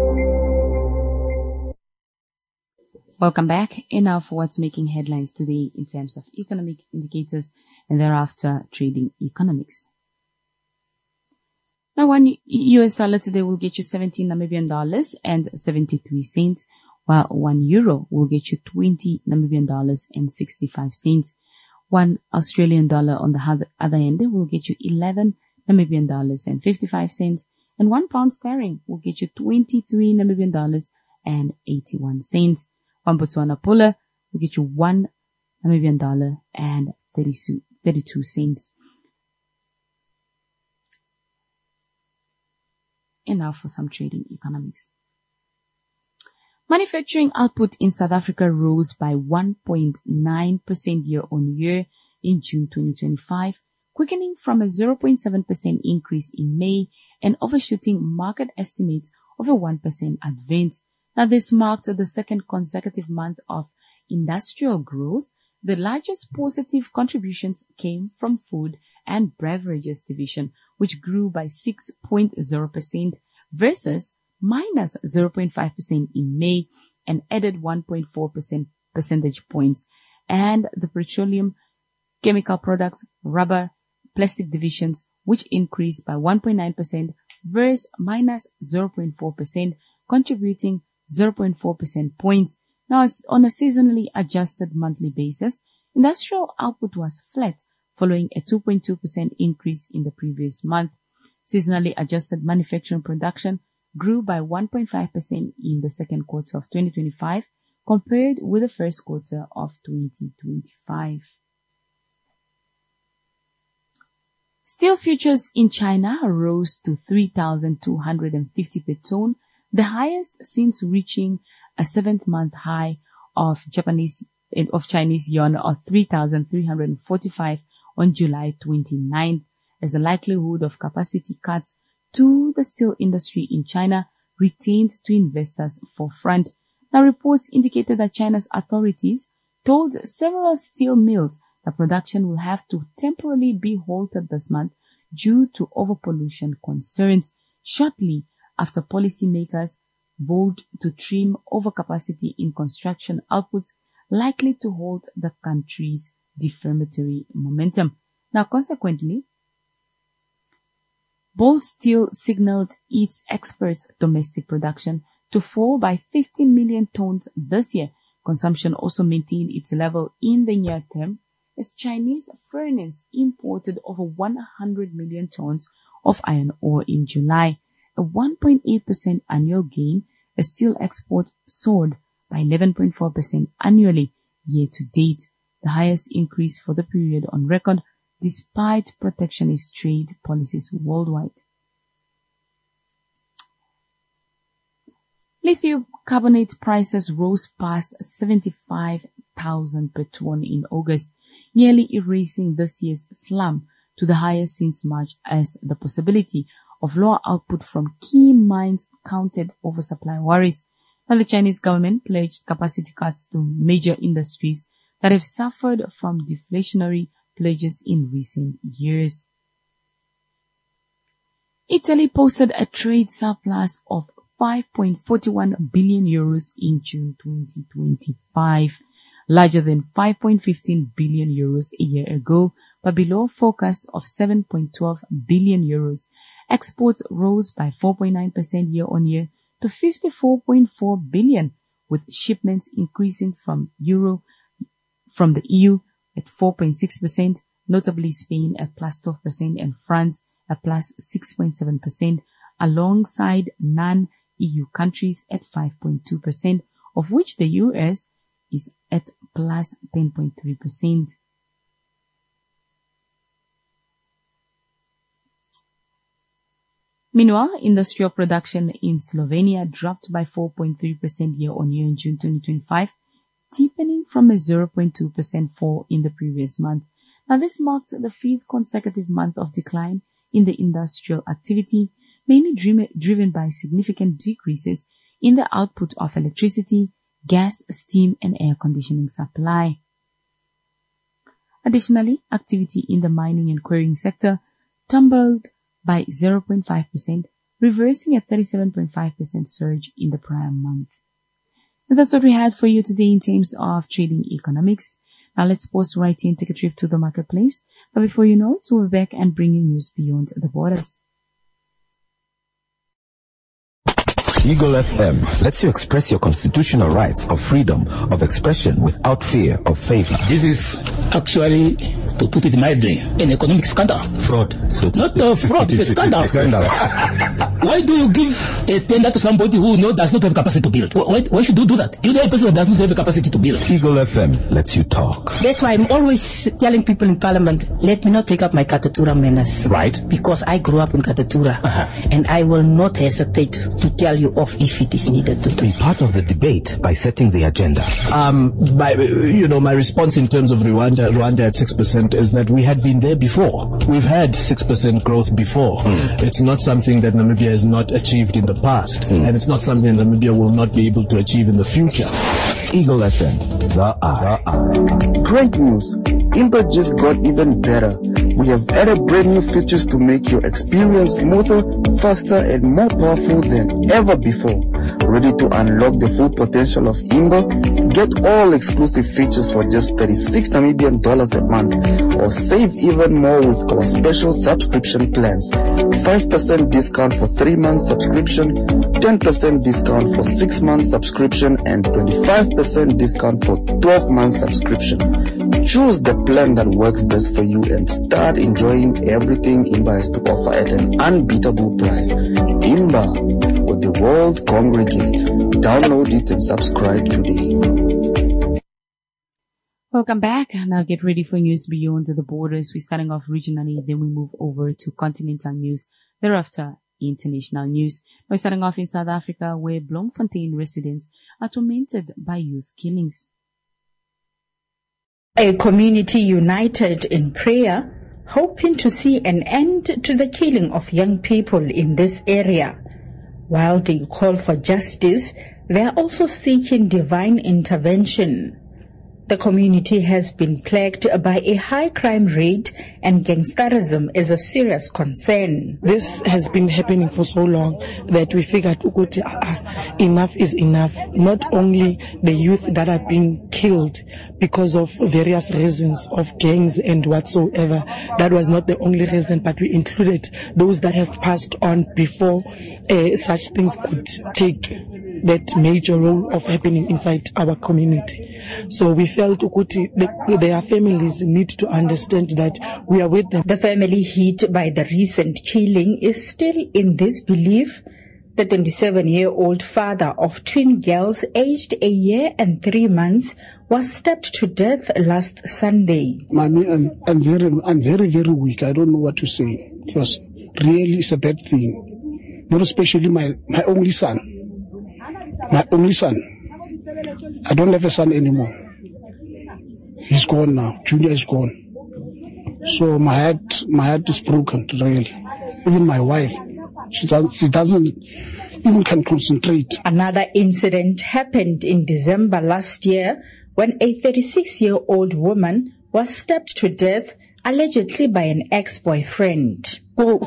Welcome back. And now for what's making headlines today in terms of economic indicators and thereafter trading economics. Now, $1 US today will get you 17 Namibian dollars and 73 cents, while €1 will get you 20 Namibian dollars and 65 cents. $1 Australian on the other end will get you 11 Namibian dollars and 55 cents, and £1 sterling will get you 23 Namibian dollars and 81 cents. One Botswana Pula will get you $1 Namibian dollar and 32 cents. And now for some trading economics. Manufacturing output in South Africa rose by 1.9% year-on-year in June 2025, quickening from a 0.7% increase in May and overshooting market estimates of a 1% advance. Now, this marked the second consecutive month of industrial growth. The largest positive contributions came from food and beverages division, which grew by 6.0% versus minus 0.5% in May and added 1.4 percentage points. And the petroleum, chemical products, rubber, plastic divisions, which increased by 1.9% versus minus 0.4%, contributing 0.4% points. Now, on a seasonally adjusted monthly basis, industrial output was flat following a 2.2% increase in the previous month. Seasonally adjusted manufacturing production grew by 1.5% in the second quarter of 2025 compared with the first quarter of 2025. Steel futures in China rose to 3,250 per ton, the highest since reaching a 7th-month high of Chinese yuan of 3,345 on July 29th, as the likelihood of capacity cuts to the steel industry in China retained to investors forefront. Now, reports indicated that China's authorities told several steel mills that production will have to temporarily be halted this month due to overpollution concerns, shortly after policymakers vote to trim overcapacity in construction outputs, likely to halt the country's deflationary momentum. Now, consequently, Bold Steel signaled its exports domestic production to fall by 50 million tons this year. Consumption also maintained its level in the near term, as Chinese furnace imported over 100 million tons of iron ore in July, a 1.8% annual gain, as steel exports soared by 11.4% annually year to date, the highest increase for the period on record, despite protectionist trade policies worldwide. Lithium carbonate prices rose past 75,000 per ton in August, nearly erasing this year's slump to the highest since March, as the possibility of lower output from key mines countered oversupply worries. Now, the Chinese government pledged capacity cuts to major industries that have suffered from deflationary pledges in recent years. Italy posted a trade surplus of 5.41 billion euros in June 2025. larger than 5.15 billion euros a year ago, but below forecast of 7.12 billion euros. Exports rose by 4.9% year-on-year to 54.4 billion, with shipments increasing from the EU at 4.6%, notably Spain at plus 12% and France at plus 6.7%, alongside non-EU countries at 5.2%, of which the US is at plus 10.3%. Meanwhile, industrial production in Slovenia dropped by 4.3% year-on-year in June 2025, deepening from a 0.2% fall in the previous month. Now, this marked the fifth consecutive month of decline in the industrial activity, mainly driven by significant decreases in the output of electricity, gas, steam, and air conditioning supply. Additionally, activity in the mining and quarrying sector tumbled by 0.5%, reversing a 37.5% surge in the prior month. And that's what we had for you today in terms of trading economics. Now let's pause right here and take a trip to the marketplace. But before you know it, we'll be back and bring you news beyond the borders.
Eagle FM lets you express your constitutional rights of freedom of expression without fear of favor.
This is actually, to put it mildly, an economic scandal.
Fraud. So
not fraud, it's a scandal. Why do you give a tender to somebody who does not have capacity to build? Why should you do that? You're the person that does not have the capacity to build.
Eagle FM lets you talk.
That's why I'm always telling people in Parliament, let me not take up my Katatura manners.
Right.
Because I grew up in Katatura. And I will not hesitate to tell you off if it is needed to
be part of the debate by setting the agenda.
My response in terms of Rwanda at 6% is that we had been there before. We've had 6% growth before. It's not something that Namibia has not achieved in the past, and it's not something Namibia will not be able to achieve in the future.
Eagle FM, the eye.
Great news! Imba just got even better. We have added brand new features to make your experience smoother, faster, and more powerful than ever before. Ready to unlock the full potential of Imba? Get all exclusive features for just 36 Namibian dollars a month, or save even more with our special subscription plans. 5% discount for 3 months subscription, 10% discount for 6 months subscription, and 25% discount for 12 months subscription. Choose the plan that works best for you and start enjoying everything Imba has to offer at an unbeatable price. Imba, where the world congregates. Download it and subscribe today.
Welcome back. Now get ready for news beyond the borders. We're starting off regionally, then we move over to continental news. Thereafter, international news. We're starting off in South Africa, where Bloemfontein residents are tormented by youth killings.
A community united in prayer, hoping to see an end to the killing of young people in this area. While they call for justice, they are also seeking divine intervention. The community has been plagued by a high crime rate, and gangsterism is a serious concern.
This has been happening for so long that we figured enough is enough. Not only the youth that are being killed because of various reasons of gangs and whatsoever. That was not the only reason, but we included those that have passed on before such things could take that major role of happening inside our community. So we felt their families need to understand that we are with them.
The family hit by the recent killing is still in disbelief. The 27-year-old father of twin girls aged 1 year and 3 months was stabbed to death last Sunday.
Mommy, I'm very, very weak. I don't know what to say, because really it's a bad thing. Not especially my only son. My only son. I don't have a son anymore. He's gone now. Junior is gone. So my heart is broken, really. Even my wife, she doesn't even can concentrate.
Another incident happened in December last year when a 36-year-old woman was stabbed to death allegedly by an ex-boyfriend.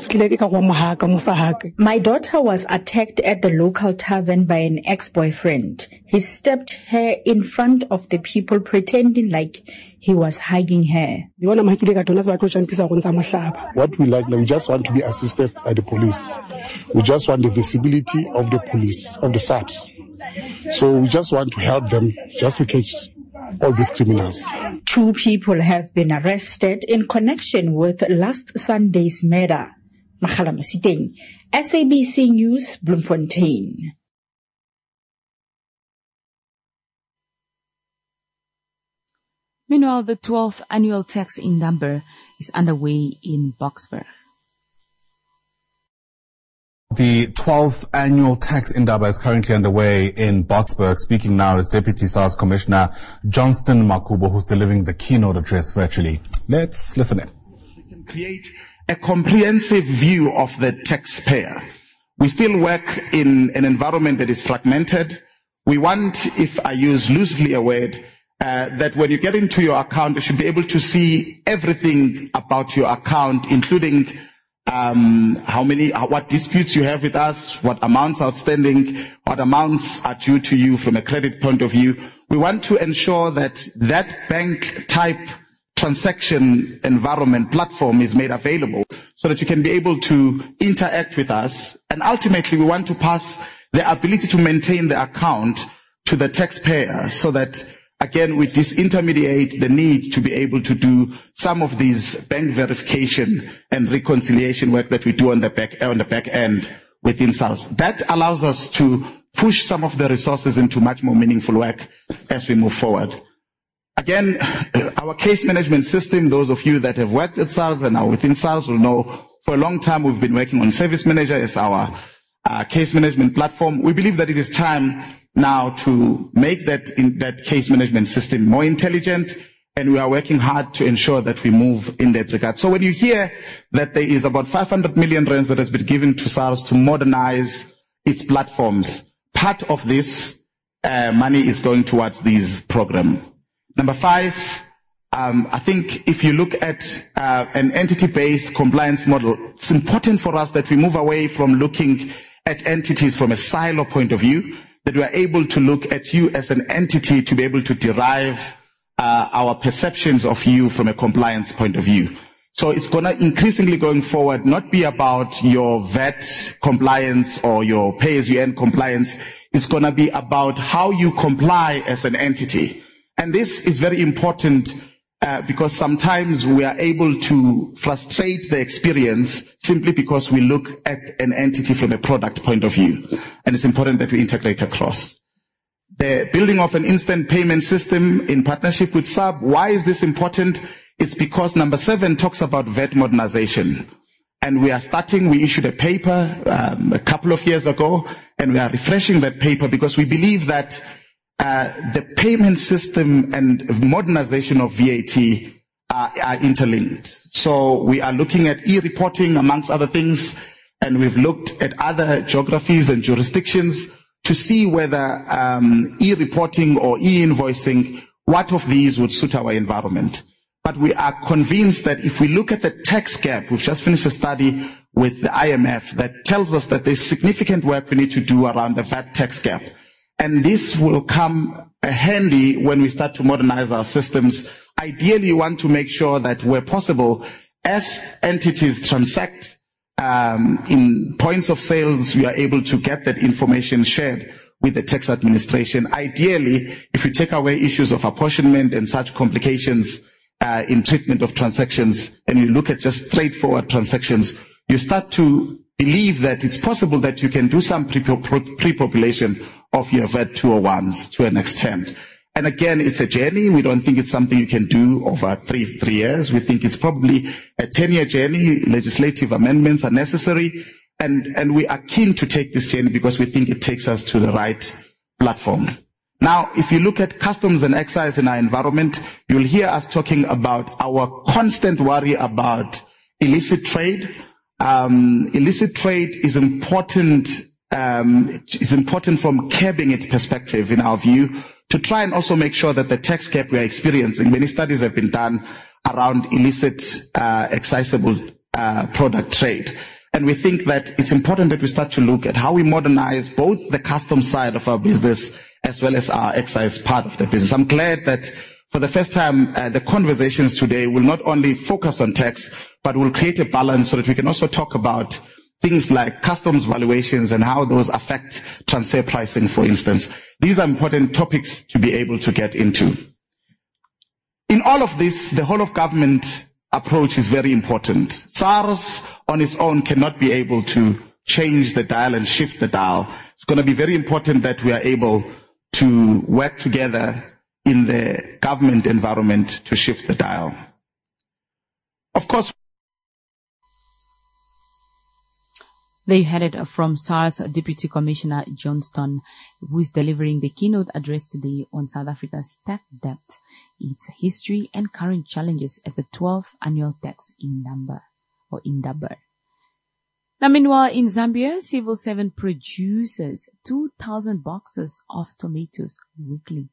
My daughter was attacked at the local tavern by an ex-boyfriend. He stepped her in front of the people, pretending like he was hugging her.
What we like, we just want to be assisted by the police. We just want the visibility of the police, of the SAPS. So we just want to help them just to catch all these criminals.
2 people have been arrested in connection with last Sunday's murder. Makhala Masiteng, SABC News, Bloemfontein.
Meanwhile, the 12th annual Tax Indaba is underway in Boksburg.
The 12th annual Tax Indaba is currently underway in Boksburg. Speaking now is Deputy SARS Commissioner Johnston Makubo, who's delivering the keynote address virtually. Let's listen in.
We can create a comprehensive view of the taxpayer. We still work in an environment that is fragmented. We want, if I use loosely a word, that when you get into your account, you should be able to see everything about your account, including what disputes you have with us, what amounts outstanding, what amounts are due to you from a credit point of view. We want to ensure that that bank type transaction environment platform is made available so that you can be able to interact with us. And ultimately, we want to pass the ability to maintain the account to the taxpayer so that, again, we disintermediate the need to be able to do some of these bank verification and reconciliation work that we do on the back end within SARS. That allows us to push some of the resources into much more meaningful work as we move forward. Again, our case management system, those of you that have worked at SARS and are within SARS will know for a long time we've been working on Service Manager as our case management platform. We believe that it is time now to make that case management system more intelligent, and we are working hard to ensure that we move in that regard. So when you hear that there is about 500 million rands that has been given to SARS to modernize its platforms, part of this money is going towards these programs. Number 5, I think if you look at an entity-based compliance model, it's important for us that we move away from looking at entities from a silo point of view, that we are able to look at you as an entity to be able to derive our perceptions of you from a compliance point of view. So it's going to increasingly going forward not be about your VAT compliance or your pay-as-you-earn compliance. It's going to be about how you comply as an entity. And this is very important because sometimes we are able to frustrate the experience simply because we look at an entity from a product point of view. And it's important that we integrate across. The building of an instant payment system in partnership with SAB, why is this important? It's because number 7 talks about VAT modernization. And we issued a paper a couple of years ago, and we are refreshing that paper because we believe that the payment system and modernization of VAT are interlinked. So we are looking at e-reporting amongst other things, and we've looked at other geographies and jurisdictions to see whether e-reporting or e-invoicing, what of these would suit our environment. But we are convinced that if we look at the tax gap, we've just finished a study with the IMF that tells us that there's significant work we need to do around the VAT tax gap. And this will come handy when we start to modernize our systems. Ideally, you want to make sure that where possible, as entities transact in points of sales, we are able to get that information shared with the tax administration. Ideally, if you take away issues of apportionment and such complications in treatment of transactions, and you look at just straightforward transactions, you start to believe that it's possible that you can do some pre-population of your VAT 201s to an extent. And again, it's a journey. We don't think it's something you can do over three years. We think it's probably a 10-year journey. Legislative amendments are necessary. And we are keen to take this journey because we think it takes us to the right platform. Now, if you look at customs and excise in our environment, you'll hear us talking about our constant worry about illicit trade. Illicit trade is important from curbing its perspective, in our view, to try and also make sure that the tax gap we are experiencing, many studies have been done around illicit, accessible product trade. And we think that it's important that we start to look at how we modernize both the customs side of our business as well as our excise part of the business. I'm glad that for the first time, the conversations today will not only focus on tax, but will create a balance so that we can also talk about things like customs valuations and how those affect transfer pricing, for instance. These are important topics to be able to get into. In all of this, the whole of government approach is very important. SARS on its own cannot be able to change the dial and shift the dial. It's going to be very important that we are able to work together in the government environment to shift the dial. Of course,
There you had it from SARS Deputy Commissioner Johnston, who is delivering the keynote address today on South Africa's tax debt, its history and current challenges at the 12th annual tax Indaba. Now, meanwhile, in Zambia, civil servant produces 2,000 boxes of tomatoes weekly.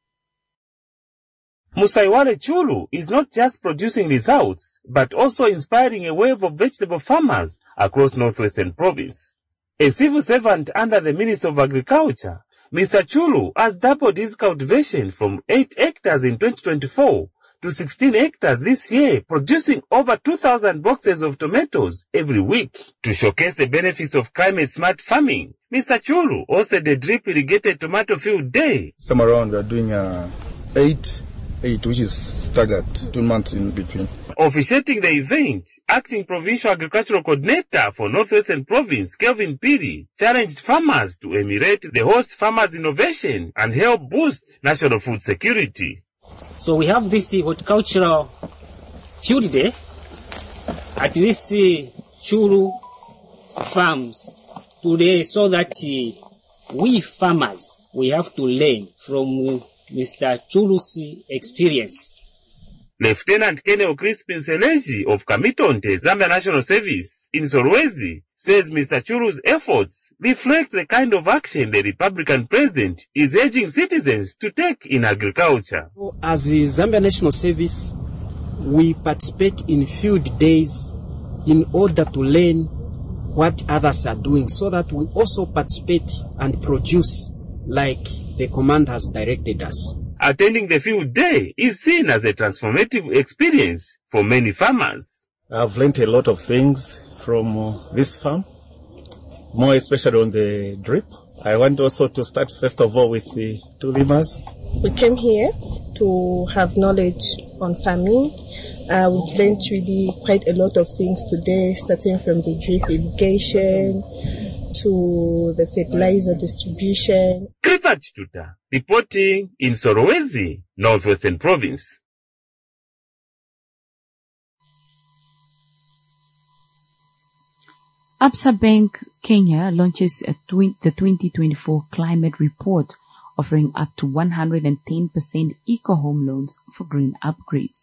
Musaiwale Chulu is not just producing results, but also inspiring a wave of vegetable farmers across Northwestern Province. A civil servant under the Ministry of Agriculture, Mr. Chulu has doubled his cultivation from 8 hectares in 2024 to 16 hectares this year, producing over 2,000 boxes of tomatoes every week. To showcase the benefits of climate-smart farming, Mr. Chulu hosted a drip-irrigated tomato field day.
This time around, we are doing 8, which is staggered 2 months in between.
Officiating the event, Acting Provincial Agricultural Coordinator for Northwestern Province, Kelvin Piri, challenged farmers to emulate the host farmers' innovation and help boost national food security.
So we have this horticultural field day at this Chulu farms today, so that we farmers, we have to learn from Mr. Chulu's experience.
Lieutenant Colonel Crispin Seleji of Kamitonte, Zambia National Service in Solwezi, says Mr. Chulu's efforts reflect the kind of action the Republican president is urging citizens to take in agriculture.
As the Zambia National Service, we participate in field days in order to learn what others are doing, so that we also participate and produce like the command has directed us.
Attending the field day is seen as a transformative experience for many farmers.
I've learned a lot of things from this farm, more especially on the drip. I want also to start first of all with the tulimas.
We came here to have knowledge on farming. We've learned really quite a lot of things today, starting from the drip irrigation to the fertilizer distribution.
Clifford Chituta, reporting in Solwezi, Northwestern Province.
Absa Bank Kenya launches the 2024 climate report, offering up to 110% eco-home loans for green upgrades.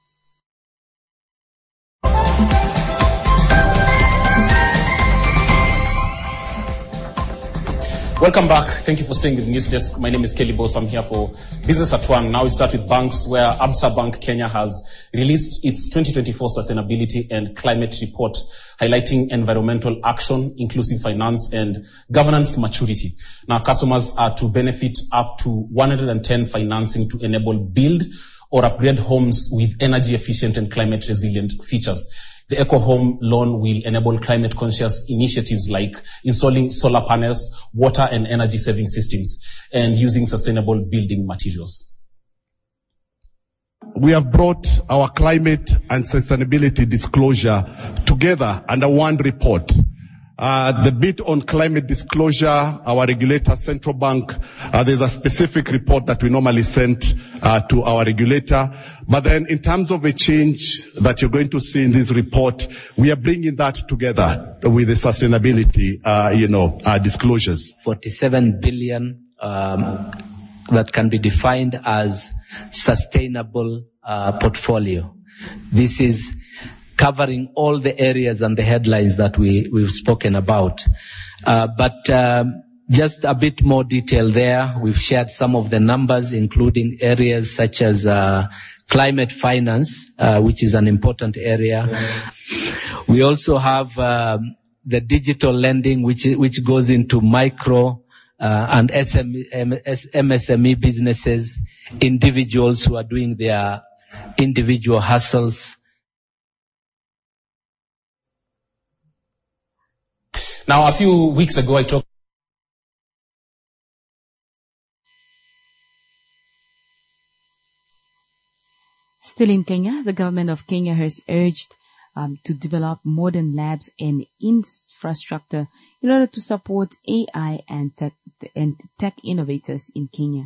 Welcome back. Thank you for staying with News Desk. My name is Kelly Boss. I'm here for Business at One. Now we start with banks, where Absa Bank Kenya has released its 2024 Sustainability and Climate Report, highlighting environmental action, inclusive finance, and governance maturity. Now, customers are to benefit up to 110 financing to enable build or upgrade homes with energy efficient and climate resilient features. The Eco Home loan will enable climate conscious initiatives like installing solar panels, water and energy saving systems, and using sustainable building materials.
We have brought our climate and sustainability disclosure together under one report. The bit on climate disclosure, our regulator, Central Bank, there's a specific report that we normally send to our regulator. But then in terms of a change that you're going to see in this report, we are bringing that together with the sustainability, disclosures.
47 billion that can be defined as sustainable portfolio. This is covering all the areas and the headlines that we've spoken about. But just a bit more detail there. We've shared some of the numbers, including areas such as climate finance, which is an important area. We also have the digital lending, which goes into micro and MSME businesses, individuals who are doing their individual hustles.
Now, a few weeks ago, I talked.
Still in Kenya, the government of Kenya has urged to develop modern labs and infrastructure in order to support AI and tech innovators in Kenya.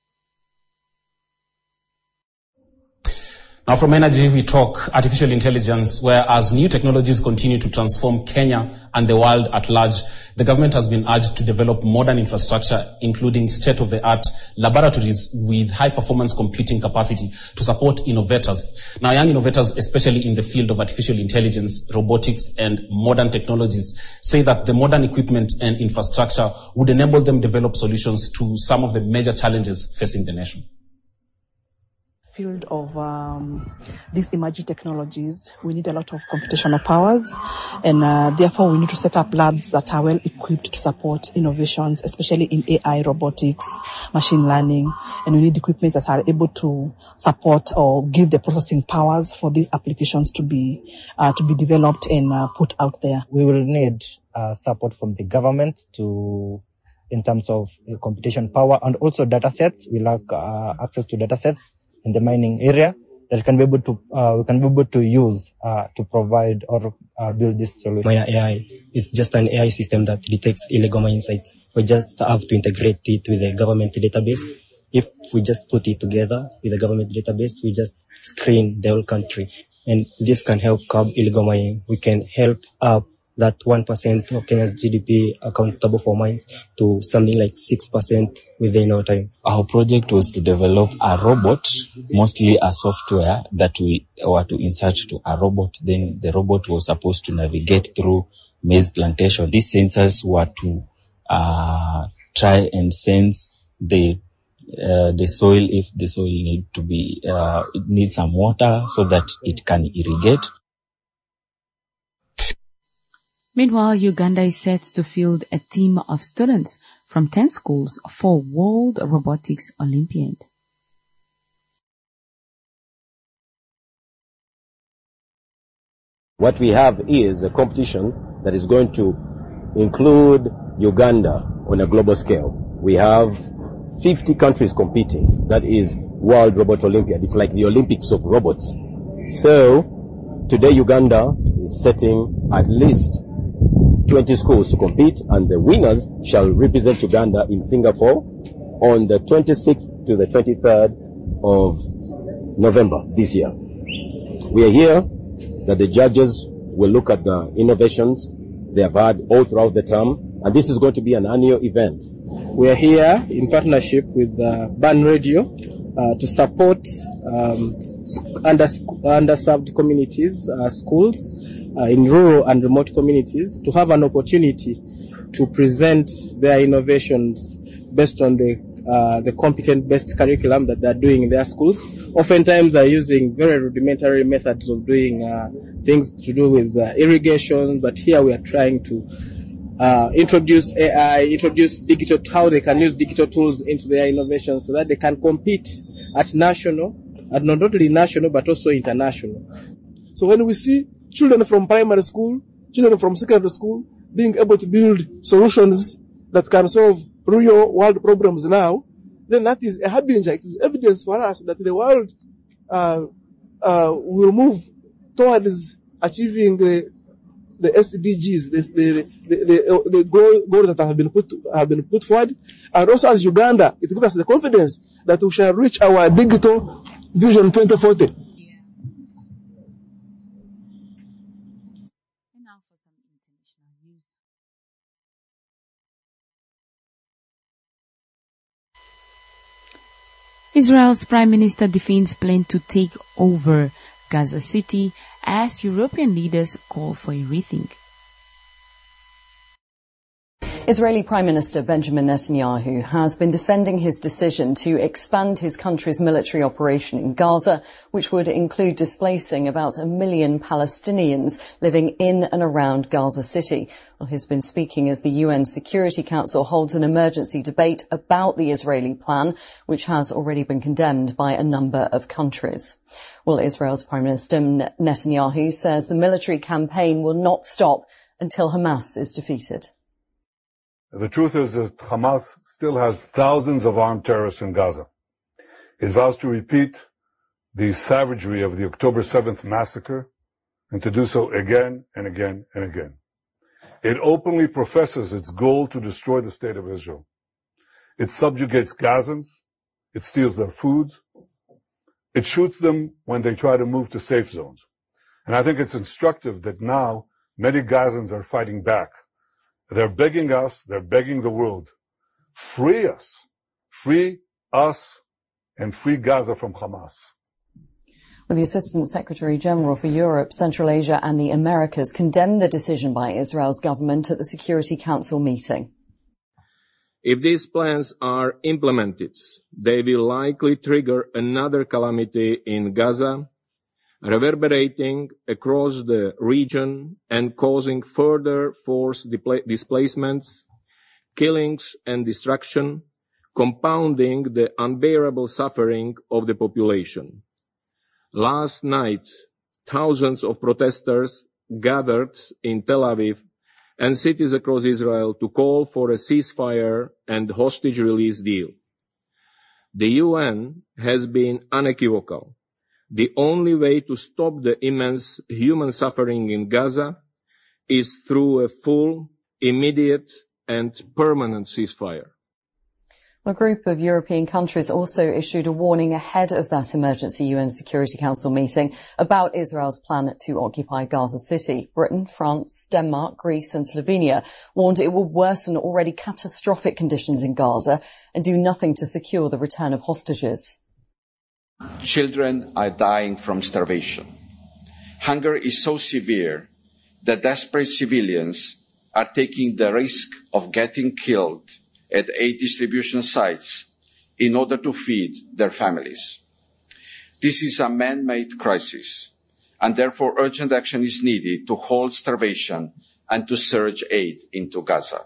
Now from energy, we talk artificial intelligence, where as new technologies continue to transform Kenya and the world at large, the government has been urged to develop modern infrastructure, including state-of-the-art laboratories with high-performance computing capacity to support innovators. Now, young innovators, especially in the field of artificial intelligence, robotics, and modern technologies, say that the modern equipment and infrastructure would enable them develop solutions to some of the major challenges facing the nation.
Field of these emerging technologies, we need a lot of computational powers, and therefore we need to set up labs that are well equipped to support innovations, especially in AI, robotics, machine learning, and we need equipment that are able to support or give the processing powers for these applications to be developed and put out there.
We will need support from the government in terms of computation power and also data sets. We lack access to data sets in the mining area that we can be able to use to provide or build this solution.
Miner AI is just an AI system that detects illegal mine sites. We just have to integrate it with the government database. If we just put it together with the government database, we just screen the whole country, and this can help curb illegal mining. We can help up that 1% of Kenya's GDP accountable for mines to something like 6% within no time.
Our project was to develop a robot, mostly a software that we were to insert to a robot. Then the robot was supposed to navigate through maize plantation. These sensors were to try and sense the soil, if the soil needs some water so that it can irrigate.
Meanwhile, Uganda is set to field a team of students from 10 schools for World Robotics Olympiad.
What we have is a competition that is going to include Uganda on a global scale. We have 50 countries competing. That is World Robot Olympiad. It's like the Olympics of robots. So today Uganda is setting at least 20 schools to compete, and the winners shall represent Uganda in Singapore on the 26th to the 23rd of November this year. We are here that the judges will look at the innovations they have had all throughout the term, and this is going to be an annual event.
We are here in partnership with Ban Radio to support underserved communities, schools, in rural and remote communities, to have an opportunity to present their innovations based on the competent-based curriculum that they're doing in their schools. Oftentimes they're using very rudimentary methods of doing things to do with irrigation, but here we are trying to introduce AI, introduce how they can use digital tools into their innovations so that they can compete at national, and not only national, but also international.
So when we see children from primary school, children from secondary school being able to build solutions that can solve real world problems now, then that is a harbinger. It is evidence for us that the world will move towards achieving the SDGs, the goals that have been put forward. And also as Uganda, it gives us the confidence that we shall reach our digital vision 2040.
Israel's Prime Minister defends plan to take over Gaza City as European leaders call for a rethink.
Israeli Prime Minister Benjamin Netanyahu has been defending his decision to expand his country's military operation in Gaza, which would include displacing about 1 million Palestinians living in and around Gaza City. Well, he's been speaking as the UN Security Council holds an emergency debate about the Israeli plan, which has already been condemned by a number of countries. Well, Israel's Prime Minister Netanyahu says the military campaign will not stop until Hamas is defeated.
The truth is that Hamas still has thousands of armed terrorists in Gaza. It vows to repeat the savagery of the October 7th massacre and to do so again and again and again. It openly professes its goal to destroy the state of Israel. It subjugates Gazans. It steals their food. It shoots them when they try to move to safe zones. And I think it's instructive that now many Gazans are fighting back. They're begging us, they're begging the world, free us, and free Gaza from Hamas.
Well, the Assistant Secretary General for Europe, Central Asia and the Americas condemned the decision by Israel's government at the Security Council meeting.
If these plans are implemented, they will likely trigger another calamity in Gaza, reverberating across the region and causing further forced displacements, killings and destruction, compounding the unbearable suffering of the population. Last night, thousands of protesters gathered in Tel Aviv and cities across Israel to call for a ceasefire and hostage release deal. The UN has been unequivocal. The only way to stop the immense human suffering in Gaza is through a full, immediate, and permanent ceasefire.
A group of European countries also issued a warning ahead of that emergency UN Security Council meeting about Israel's plan to occupy Gaza City. Britain, France, Denmark, Greece and Slovenia warned it will worsen already catastrophic conditions in Gaza and do nothing to secure the return of hostages.
Children are dying from starvation. Hunger is so severe that desperate civilians are taking the risk of getting killed at aid distribution sites in order to feed their families. This is a man-made crisis, and therefore urgent action is needed to halt starvation and to surge aid into Gaza.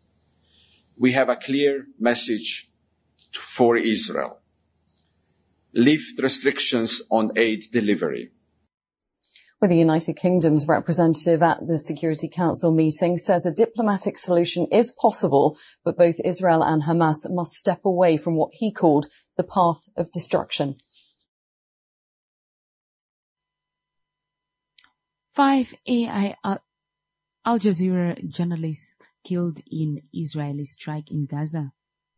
We have a clear message for Israel. Lift restrictions on aid delivery.
Well, the United Kingdom's representative at the Security Council meeting says a diplomatic solution is possible, but both Israel and Hamas must step away from what he called the path of destruction.
5 AI Al Jazeera journalists killed in Israeli strike in Gaza.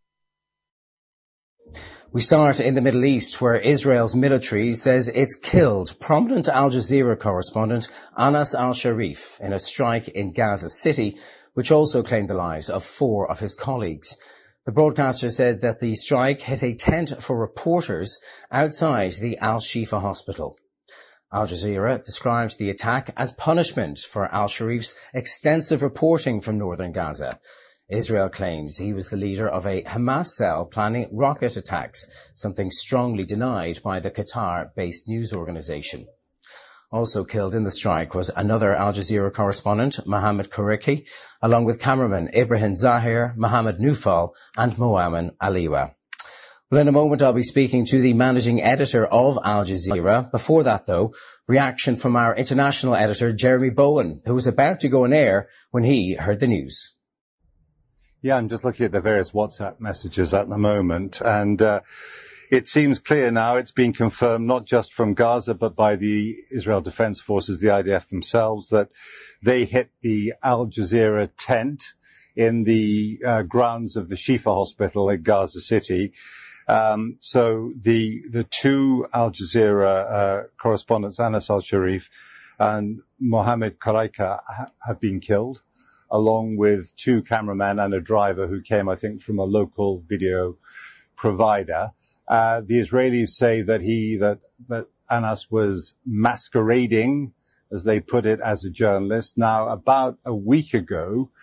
We start in the Middle East, where Israel's military says it's killed prominent Al Jazeera correspondent Anas al-Sharif in a strike in Gaza City, which also claimed the lives of 4 of his colleagues. The broadcaster said that the strike hit a tent for reporters outside the Al-Shifa hospital. Al Jazeera describes the attack as punishment for al-Sharif's extensive reporting from northern Gaza. Israel claims he was the leader of a Hamas cell planning rocket attacks, something strongly denied by the Qatar-based news organization. Also killed in the strike was another Al Jazeera correspondent, Mohammed Kariki, along with cameraman Ibrahim Zahir, Mohammed Nufal and Moamen Aliwa. Well, in a moment I'll be speaking to the managing editor of Al Jazeera. Before that, though, reaction from our international editor, Jeremy Bowen, who was about to go on air when he heard the news.
Yeah, I'm just looking at the various WhatsApp messages at the moment, and it seems clear now, it's been confirmed not just from Gaza, but by the Israel Defense Forces, the IDF themselves, that they hit the Al Jazeera tent in the grounds of the Shifa hospital at Gaza City. So the 2 Al Jazeera correspondents, Anas al-Sharif and Mohammed Karaika, have been killed, along with 2 cameramen and a driver who came, I think, from a local video provider. The Israelis say that Anas was masquerading, as they put it, as a journalist. Now, about a week ago,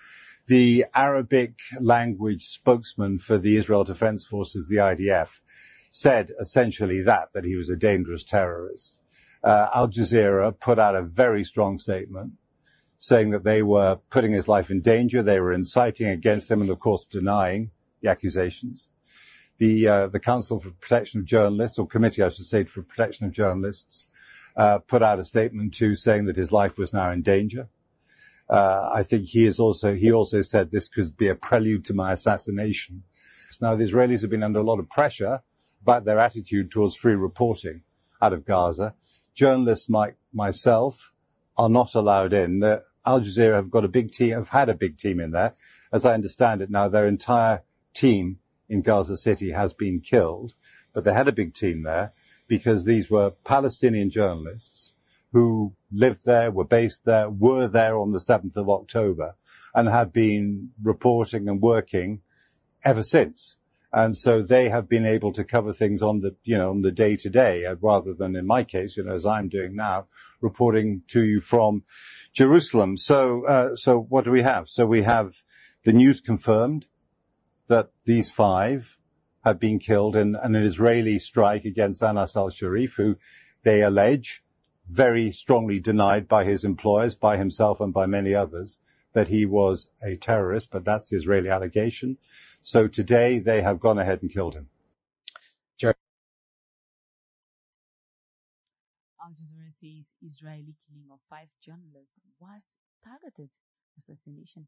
The Arabic language spokesman for the Israel Defense Forces, the IDF, said essentially that he was a dangerous terrorist. Al Jazeera put out a very strong statement saying that they were putting his life in danger, they were inciting against him, and of course denying the accusations. The Council for Protection of Journalists, or Committee, I should say, for Protection of Journalists, put out a statement too, saying that his life was now in danger. I think he also said this could be a prelude to my assassination. Now, the Israelis have been under a lot of pressure about their attitude towards free reporting out of Gaza. Journalists like myself are not allowed in. Al Jazeera have had a big team in there. As I understand it now, their entire team in Gaza City has been killed, but they had a big team there because these were Palestinian journalists who lived there, were based there, were there on the 7th of October, and have been reporting and working ever since. And so they have been able to cover things on the day to day, rather than in my case, as I'm doing now, reporting to you from Jerusalem. So what do we have? So we have the news confirmed that these 5 have been killed in an Israeli strike against Anas al-Sharif, who they allege, very strongly denied by his employers, by himself and by many others, that he was a terrorist, but that's the Israeli allegation. So today they have gone ahead and killed him.
Al Jazeera says Israeli killing of 5 journalists was targeted assassination.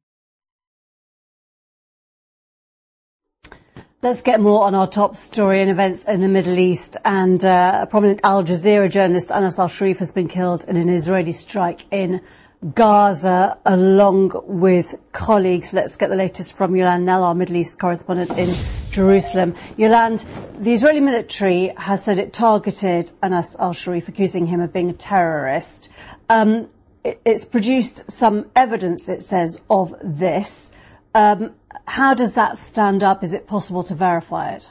Let's get more on our top story and events in the Middle East. And a prominent Al Jazeera journalist, Anas al-Sharif, has been killed in an Israeli strike in Gaza, along with colleagues. Let's get the latest from Yolande Knell, our Middle East correspondent in Jerusalem. Yolande, the Israeli military has said it targeted Anas al-Sharif, accusing him of being a terrorist. It's produced some evidence, it says, of this. How does that stand up? Is it possible to verify it?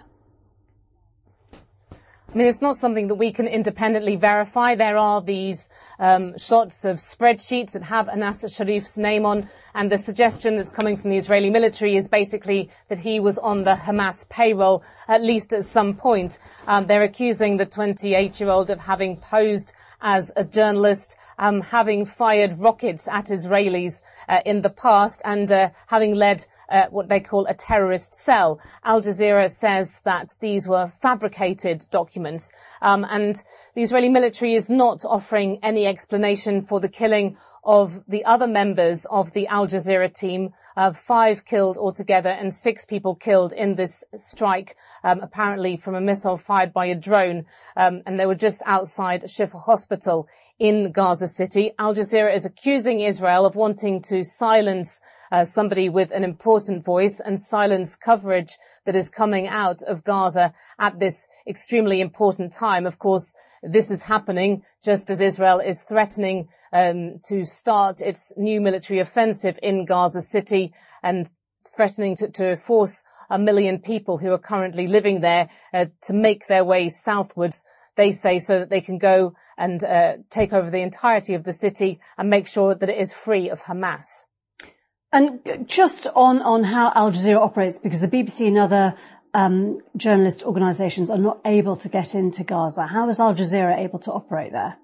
I mean, it's not something that we can independently verify. There are these shots of spreadsheets that have Anas al-Sharif's name on, and the suggestion that's coming from the Israeli military is basically that he was on the Hamas payroll, at least at some point. They're accusing the 28-year-old of having posed as a journalist, having fired rockets at Israelis in the past, and having led what they call a terrorist cell. Al Jazeera says that these were fabricated documents, and the Israeli military is not offering any explanation for the killing of the other members of the Al Jazeera team. 5 killed altogether and 6 people killed in this strike, apparently from a missile fired by a drone. And they were just outside Shifa Hospital in Gaza City. Al Jazeera is accusing Israel of wanting to silence somebody with an important voice and silence coverage that is coming out of Gaza at this extremely important time. Of course, this is happening just as Israel is threatening to start its new military offensive in Gaza City and threatening to force 1 million people who are currently living there to make their way southwards, they say, so that they can go and take over the entirety of the city and make sure that it is free of Hamas.
And just on how Al Jazeera operates, because the BBC and other journalist organisations are not able to get into Gaza, how is Al Jazeera able to operate there?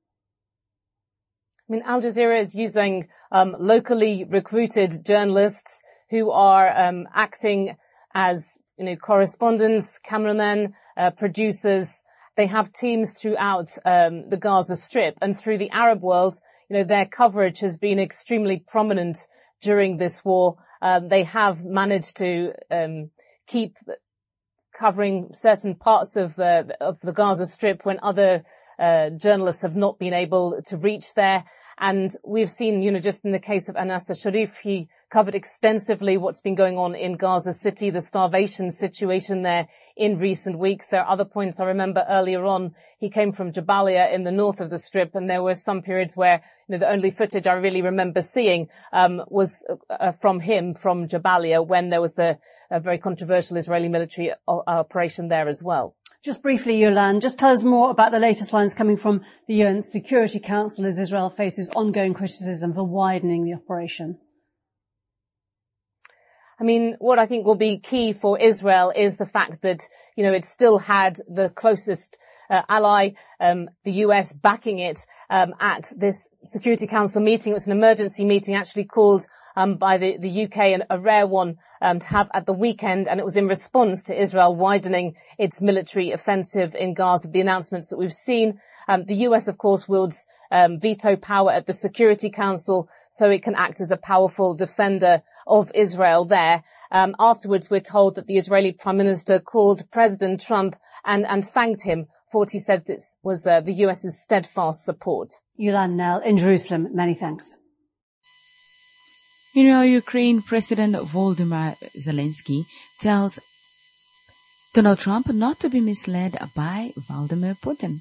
I mean, Al Jazeera is using locally recruited journalists who are acting as, correspondents, cameramen, producers. They have teams throughout the Gaza Strip, and through the Arab world, their coverage has been extremely prominent during this war. They have managed to keep covering certain parts of the Gaza Strip when other journalists have not been able to reach there. And we've seen, just in the case of Anas al-Sharif, he covered extensively what's been going on in Gaza City, the starvation situation there in recent weeks. There are other points I remember earlier on. He came from Jabalia in the north of the Strip, and there were some periods where, the only footage I really remember seeing was from him from Jabalia when there was a very controversial Israeli military operation there as well.
Just briefly, Yolande, just tell us more about the latest lines coming from the UN Security Council as Israel faces ongoing criticism for widening the operation.
I mean, what I think will be key for Israel is the fact that, it still had the closest ally, the US, backing it at this Security Council meeting. It was an emergency meeting actually called by the UK, and a rare one to have at the weekend, and it was in response to Israel widening its military offensive in Gaza. The announcements that we've seen, the US, of course, wields veto power at the Security Council, so it can act as a powerful defender of Israel there. Afterwards, we're told that the Israeli Prime Minister called President Trump and thanked him for what he said this was the US's steadfast support.
Yulan Nell in Jerusalem, many thanks.
Ukraine President Volodymyr Zelensky tells Donald Trump not to be misled by Vladimir Putin.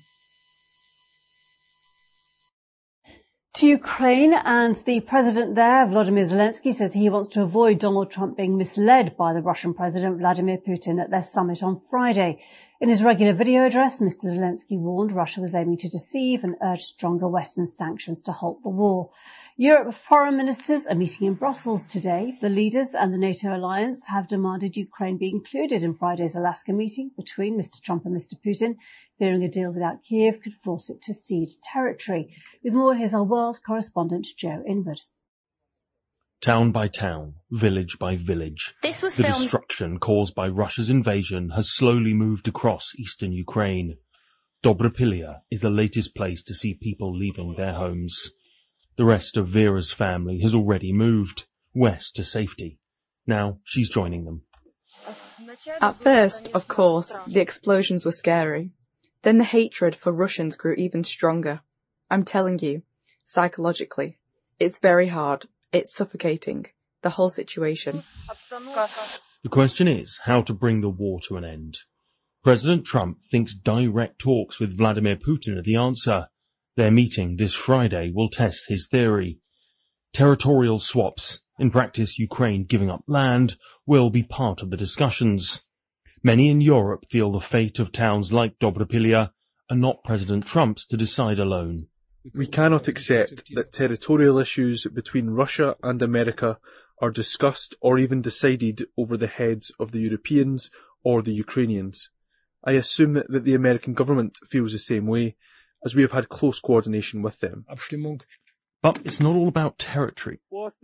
To Ukraine, and the president there, Volodymyr Zelensky, says he wants to avoid Donald Trump being misled by the Russian President Vladimir Putin at their summit on Friday. In his regular video address, Mr. Zelensky warned Russia was aiming to deceive and urged stronger Western sanctions to halt the war. Europe foreign ministers are meeting in Brussels today. The leaders and the NATO alliance have demanded Ukraine be included in Friday's Alaska meeting between Mr. Trump and Mr. Putin, fearing a deal without Kiev could force it to cede territory. With more, here's our world correspondent Joe Inwood.
Town by town, village by village,
this was
the destruction caused by Russia's invasion has slowly moved across eastern Ukraine. Dobropilya is the latest place to see people leaving their homes. The rest of Vera's family has already moved west to safety. Now she's joining them.
At first, of course, the explosions were scary. Then the hatred for Russians grew even stronger. I'm telling you, psychologically, it's very hard. It's suffocating, the whole situation.
The question is how to bring the war to an end. President Trump thinks direct talks with Vladimir Putin are the answer. Their meeting this Friday will test his theory. Territorial swaps, in practice Ukraine giving up land, will be part of the discussions. Many in Europe feel the fate of towns like Dobropilya are not President Trump's to decide alone.
We cannot accept that territorial issues between Russia and America are discussed or even decided over the heads of the Europeans or the Ukrainians. I assume that the American government feels the same way, as we have had close coordination with them.
But it's not all about territory.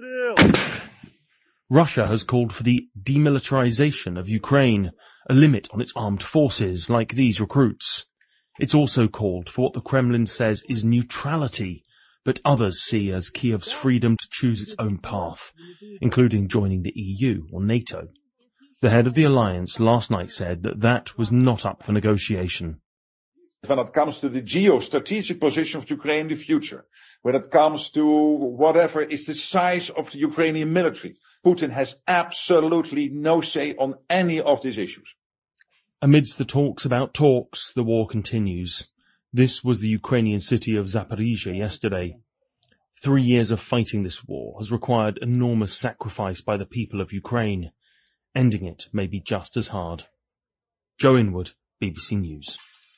Russia has called for the demilitarization of Ukraine, a limit on its armed forces like these recruits. It's also called for what the Kremlin says is neutrality, but others see as Kiev's freedom to choose its own path, including joining the EU or NATO. The head of the alliance last night said that was not up for negotiation.
When it comes to the geostrategic position of Ukraine in the future, when it comes to whatever is the size of the Ukrainian military, Putin has absolutely no say on any of these issues.
Amidst the talks about talks, the war continues. This was the Ukrainian city of Zaporizhzhia yesterday. 3 years of fighting this war has required enormous sacrifice by the people of Ukraine. Ending it may be just as hard. Joe Inwood, BBC News.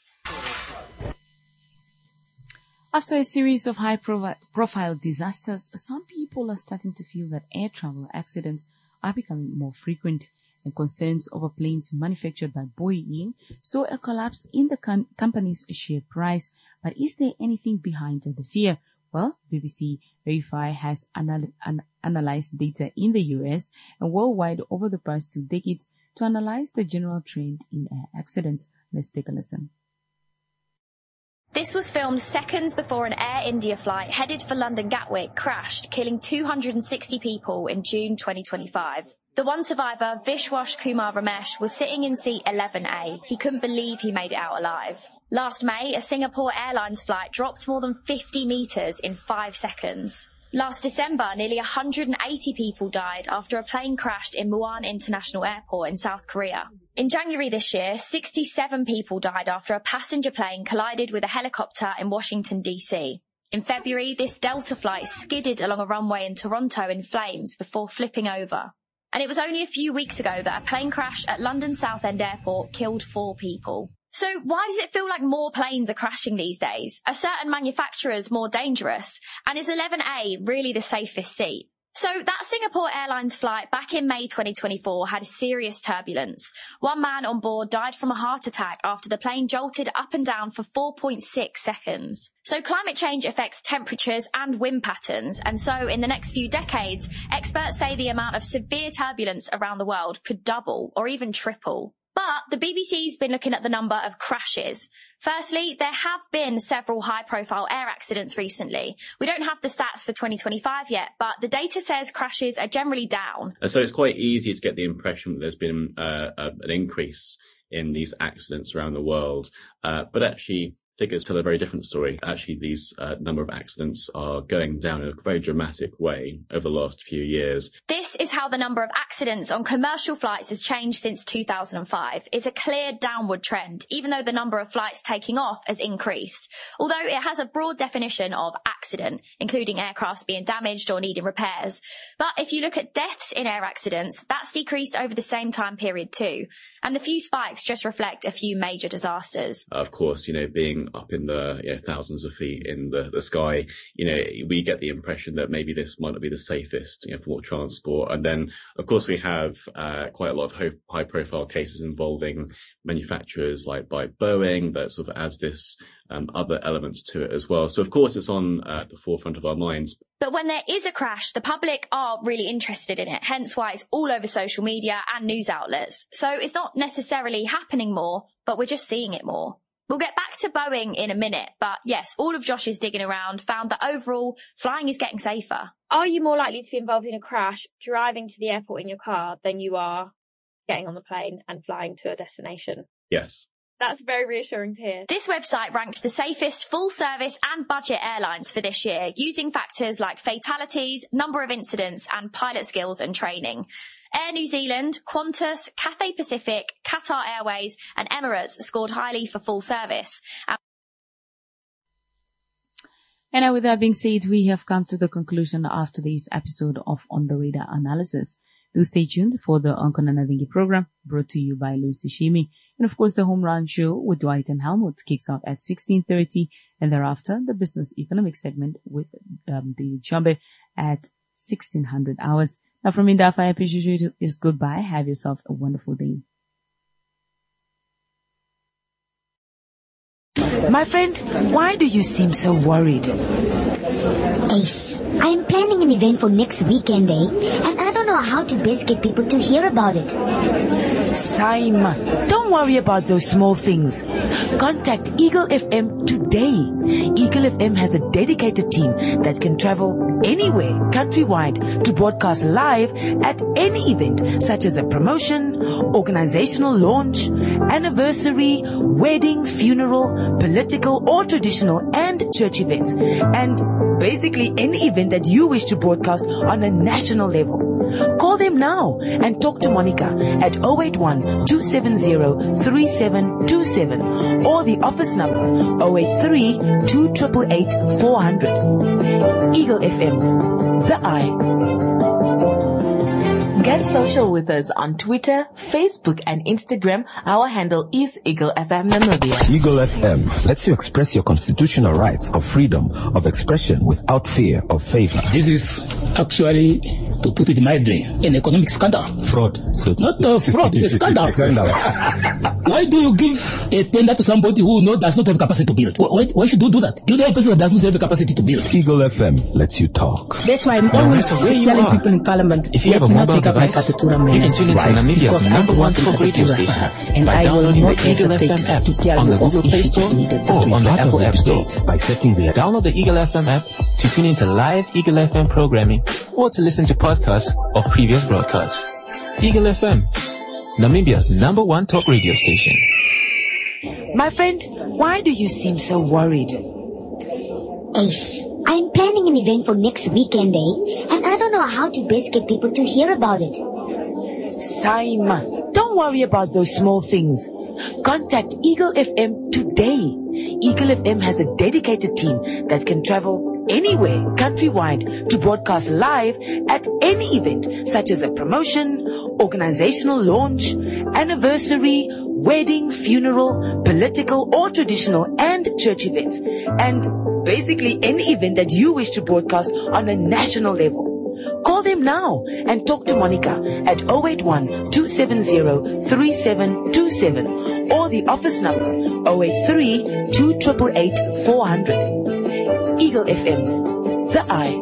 After a series of high-profile disasters, some people are starting to feel that air travel accidents are becoming more frequent, and concerns over planes manufactured by Boeing saw a collapse in the company's share price. But is there anything behind the fear? Well, BBC Verify has analyzed data in the US and worldwide over the past 2 decades to analyze the general trend in air accidents. Let's take a listen.
This was filmed seconds before an Air India flight headed for London Gatwick crashed, killing 260 people in June 2025. The one survivor, Vishwas Kumar Ramesh, was sitting in seat 11A. He couldn't believe he made it out alive. Last May, a Singapore Airlines flight dropped more than 50 metres in 5 seconds. Last December, nearly 180 people died after a plane crashed in Muan International Airport in South Korea. In January this year, 67 people died after a passenger plane collided with a helicopter in Washington, D.C. In February, this Delta flight skidded along a runway in Toronto in flames before flipping over. And it was only a few weeks ago that a plane crash at London Southend Airport killed 4 people. So why does it feel like more planes are crashing these days? Are certain manufacturers more dangerous? And is 11A really the safest seat? So that Singapore Airlines flight back in May 2024 had serious turbulence. One man on board died from a heart attack after the plane jolted up and down for 4.6 seconds. So climate change affects temperatures and wind patterns, and so in the next few decades, experts say the amount of severe turbulence around the world could double or even triple. But the BBC's been looking at the number of crashes. Firstly, there have been several high-profile air accidents recently. We don't have the stats for 2025 yet, but the data says crashes are generally down.
And so it's quite easy to get the impression that there's been an increase in these accidents around the world. But actually, figures tell a very different story. Actually, these number of accidents are going down in a very dramatic way over the last few years.
This is how the number of accidents on commercial flights has changed since 2005. It's a clear downward trend, even though the number of flights taking off has increased. Although it has a broad definition of accident, including aircrafts being damaged or needing repairs. But if you look at deaths in air accidents, that's decreased over the same time period too. And the few spikes just reflect a few major disasters.
Of course, being up in the thousands of feet in the sky, we get the impression that maybe this might not be the safest for transport. And then, of course, we have quite a lot of high-profile cases involving manufacturers like by Boeing that sort of adds this other elements to it as well. So, of course, it's on the forefront of our minds.
But when there is a crash, the public are really interested in it, hence why it's all over social media and news outlets. So it's not necessarily happening more, but we're just seeing it more. We'll get back to Boeing in a minute, but yes, all of Josh's digging around found that overall, flying is getting safer.
Are you more likely to be involved in a crash driving to the airport in your car than you are getting on the plane and flying to a destination?
Yes.
That's very reassuring to hear.
This website ranked the safest full-service and budget airlines for this year, using factors like fatalities, number of incidents, and pilot skills and training. Air New Zealand, Qantas, Cathay Pacific, Qatar Airways, and Emirates scored highly for full service.
And with that being said, we have come to the conclusion of today's episode of On the Radar Analysis. Do stay tuned for the Onkona Nadingi program, brought to you by Lucy Shimi. And of course, the Home Run Show with Dwight and Helmut kicks off at 16:30, and thereafter the Business Economic segment with David Chambe at 1600 hours. Now from Indafa, I appreciate you is goodbye. Have yourself a wonderful day.
My friend, why do you seem so worried?
Ace, I am planning an event for next weekend, and I don't know how to best get people to hear about it.
Saima, don't worry about those small things. Contact Eagle FM today. Eagle FM has a dedicated team that can travel anywhere countrywide to broadcast live at any event, such as a promotion, organizational launch, anniversary, wedding, funeral, political or traditional and church events, and basically any event that you wish to broadcast on a national level. Call them now and talk to Monica at 081-270-3727 or the office number 083-288-400. Eagle FM, the eye.
Get social with us on Twitter, Facebook, and Instagram. Our handle is Eagle FM Namibia.
Eagle FM lets you express your constitutional rights of freedom of expression without fear of favor.
This is actually, to put it mildly, an economic scandal.
Fraud.
Not fraud, it's a scandal. Why do you give a tender to somebody who does not have capacity to build? Why should you do that? You know a person that does not have the capacity to build.
Eagle FM lets you talk.
That's why I'm always telling people in Parliament,
if you have a mobile device, you can tune into Namibia's #1 talk radio station by downloading the Eagle FM app on the Google Play Store or on the Apple App Store.
By setting the
Download the Eagle FM app to tune into live Eagle FM programming or to listen to podcasts of previous broadcasts. Eagle FM, Namibia's #1 talk radio station.
My friend, why do you seem so worried?
Ace, I am planning an event for next weekend, and I don't know how to best get people to hear about it.
Saima, don't worry about those small things. Contact Eagle FM today. Eagle FM has a dedicated team that can travel anywhere countrywide to broadcast live at any event, such as a promotion, organizational launch, anniversary, wedding, funeral, political or traditional and church events, and basically any event that you wish to broadcast on a national level. Call them now and talk to Monica at 081-270-3727 or the office number 083-288-400. Eagle FM, the eye.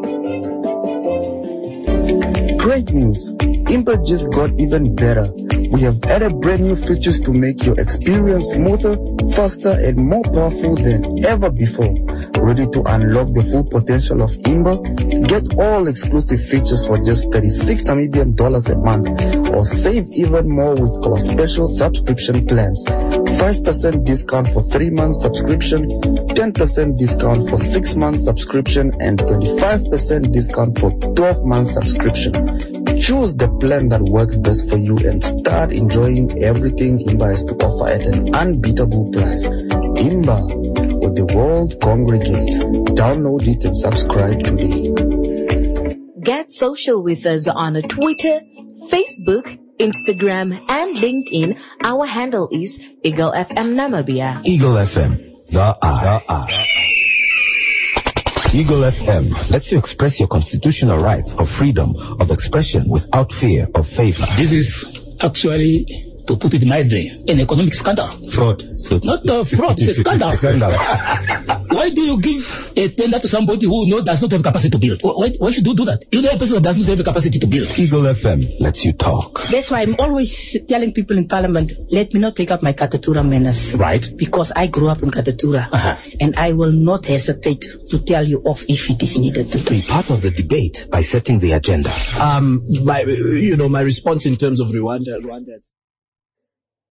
Great news! Imba just got even better. We have added brand new features to make your experience smoother, faster, and more powerful than ever before. Ready to unlock the full potential of Imba? Get all exclusive features for just 36 Namibian dollars a month, or save even more with our special subscription plans. 5% discount for 3 months subscription, 10% discount for 6 months subscription, and 25% discount for 12 months subscription. Choose the plan that works best for you and start enjoying everything Imba has to offer at an unbeatable price. Imba, where the world congregates. Download it and subscribe today.
Get social with us on Twitter, Facebook, Instagram, and LinkedIn. Our handle is Eagle FM Namibia.
Eagle FM, the eye. Eagle FM lets you express your constitutional rights of freedom of expression without fear of favor.
This is actually, to put it mildly, an economic scandal.
Fraud.
Not fraud, it's a scandal. Why do you give a tender to somebody who does not have capacity to build? Why should you do that? You know a person that doesn't have the capacity to build.
Eagle FM lets you talk.
That's why I'm always telling people in Parliament, let me not take up my Katatura manners.
Right.
Because I grew up in Katatura. And I will not hesitate to tell you off if it is needed.
Be part of the debate by setting the agenda.
My response in terms of Rwanda.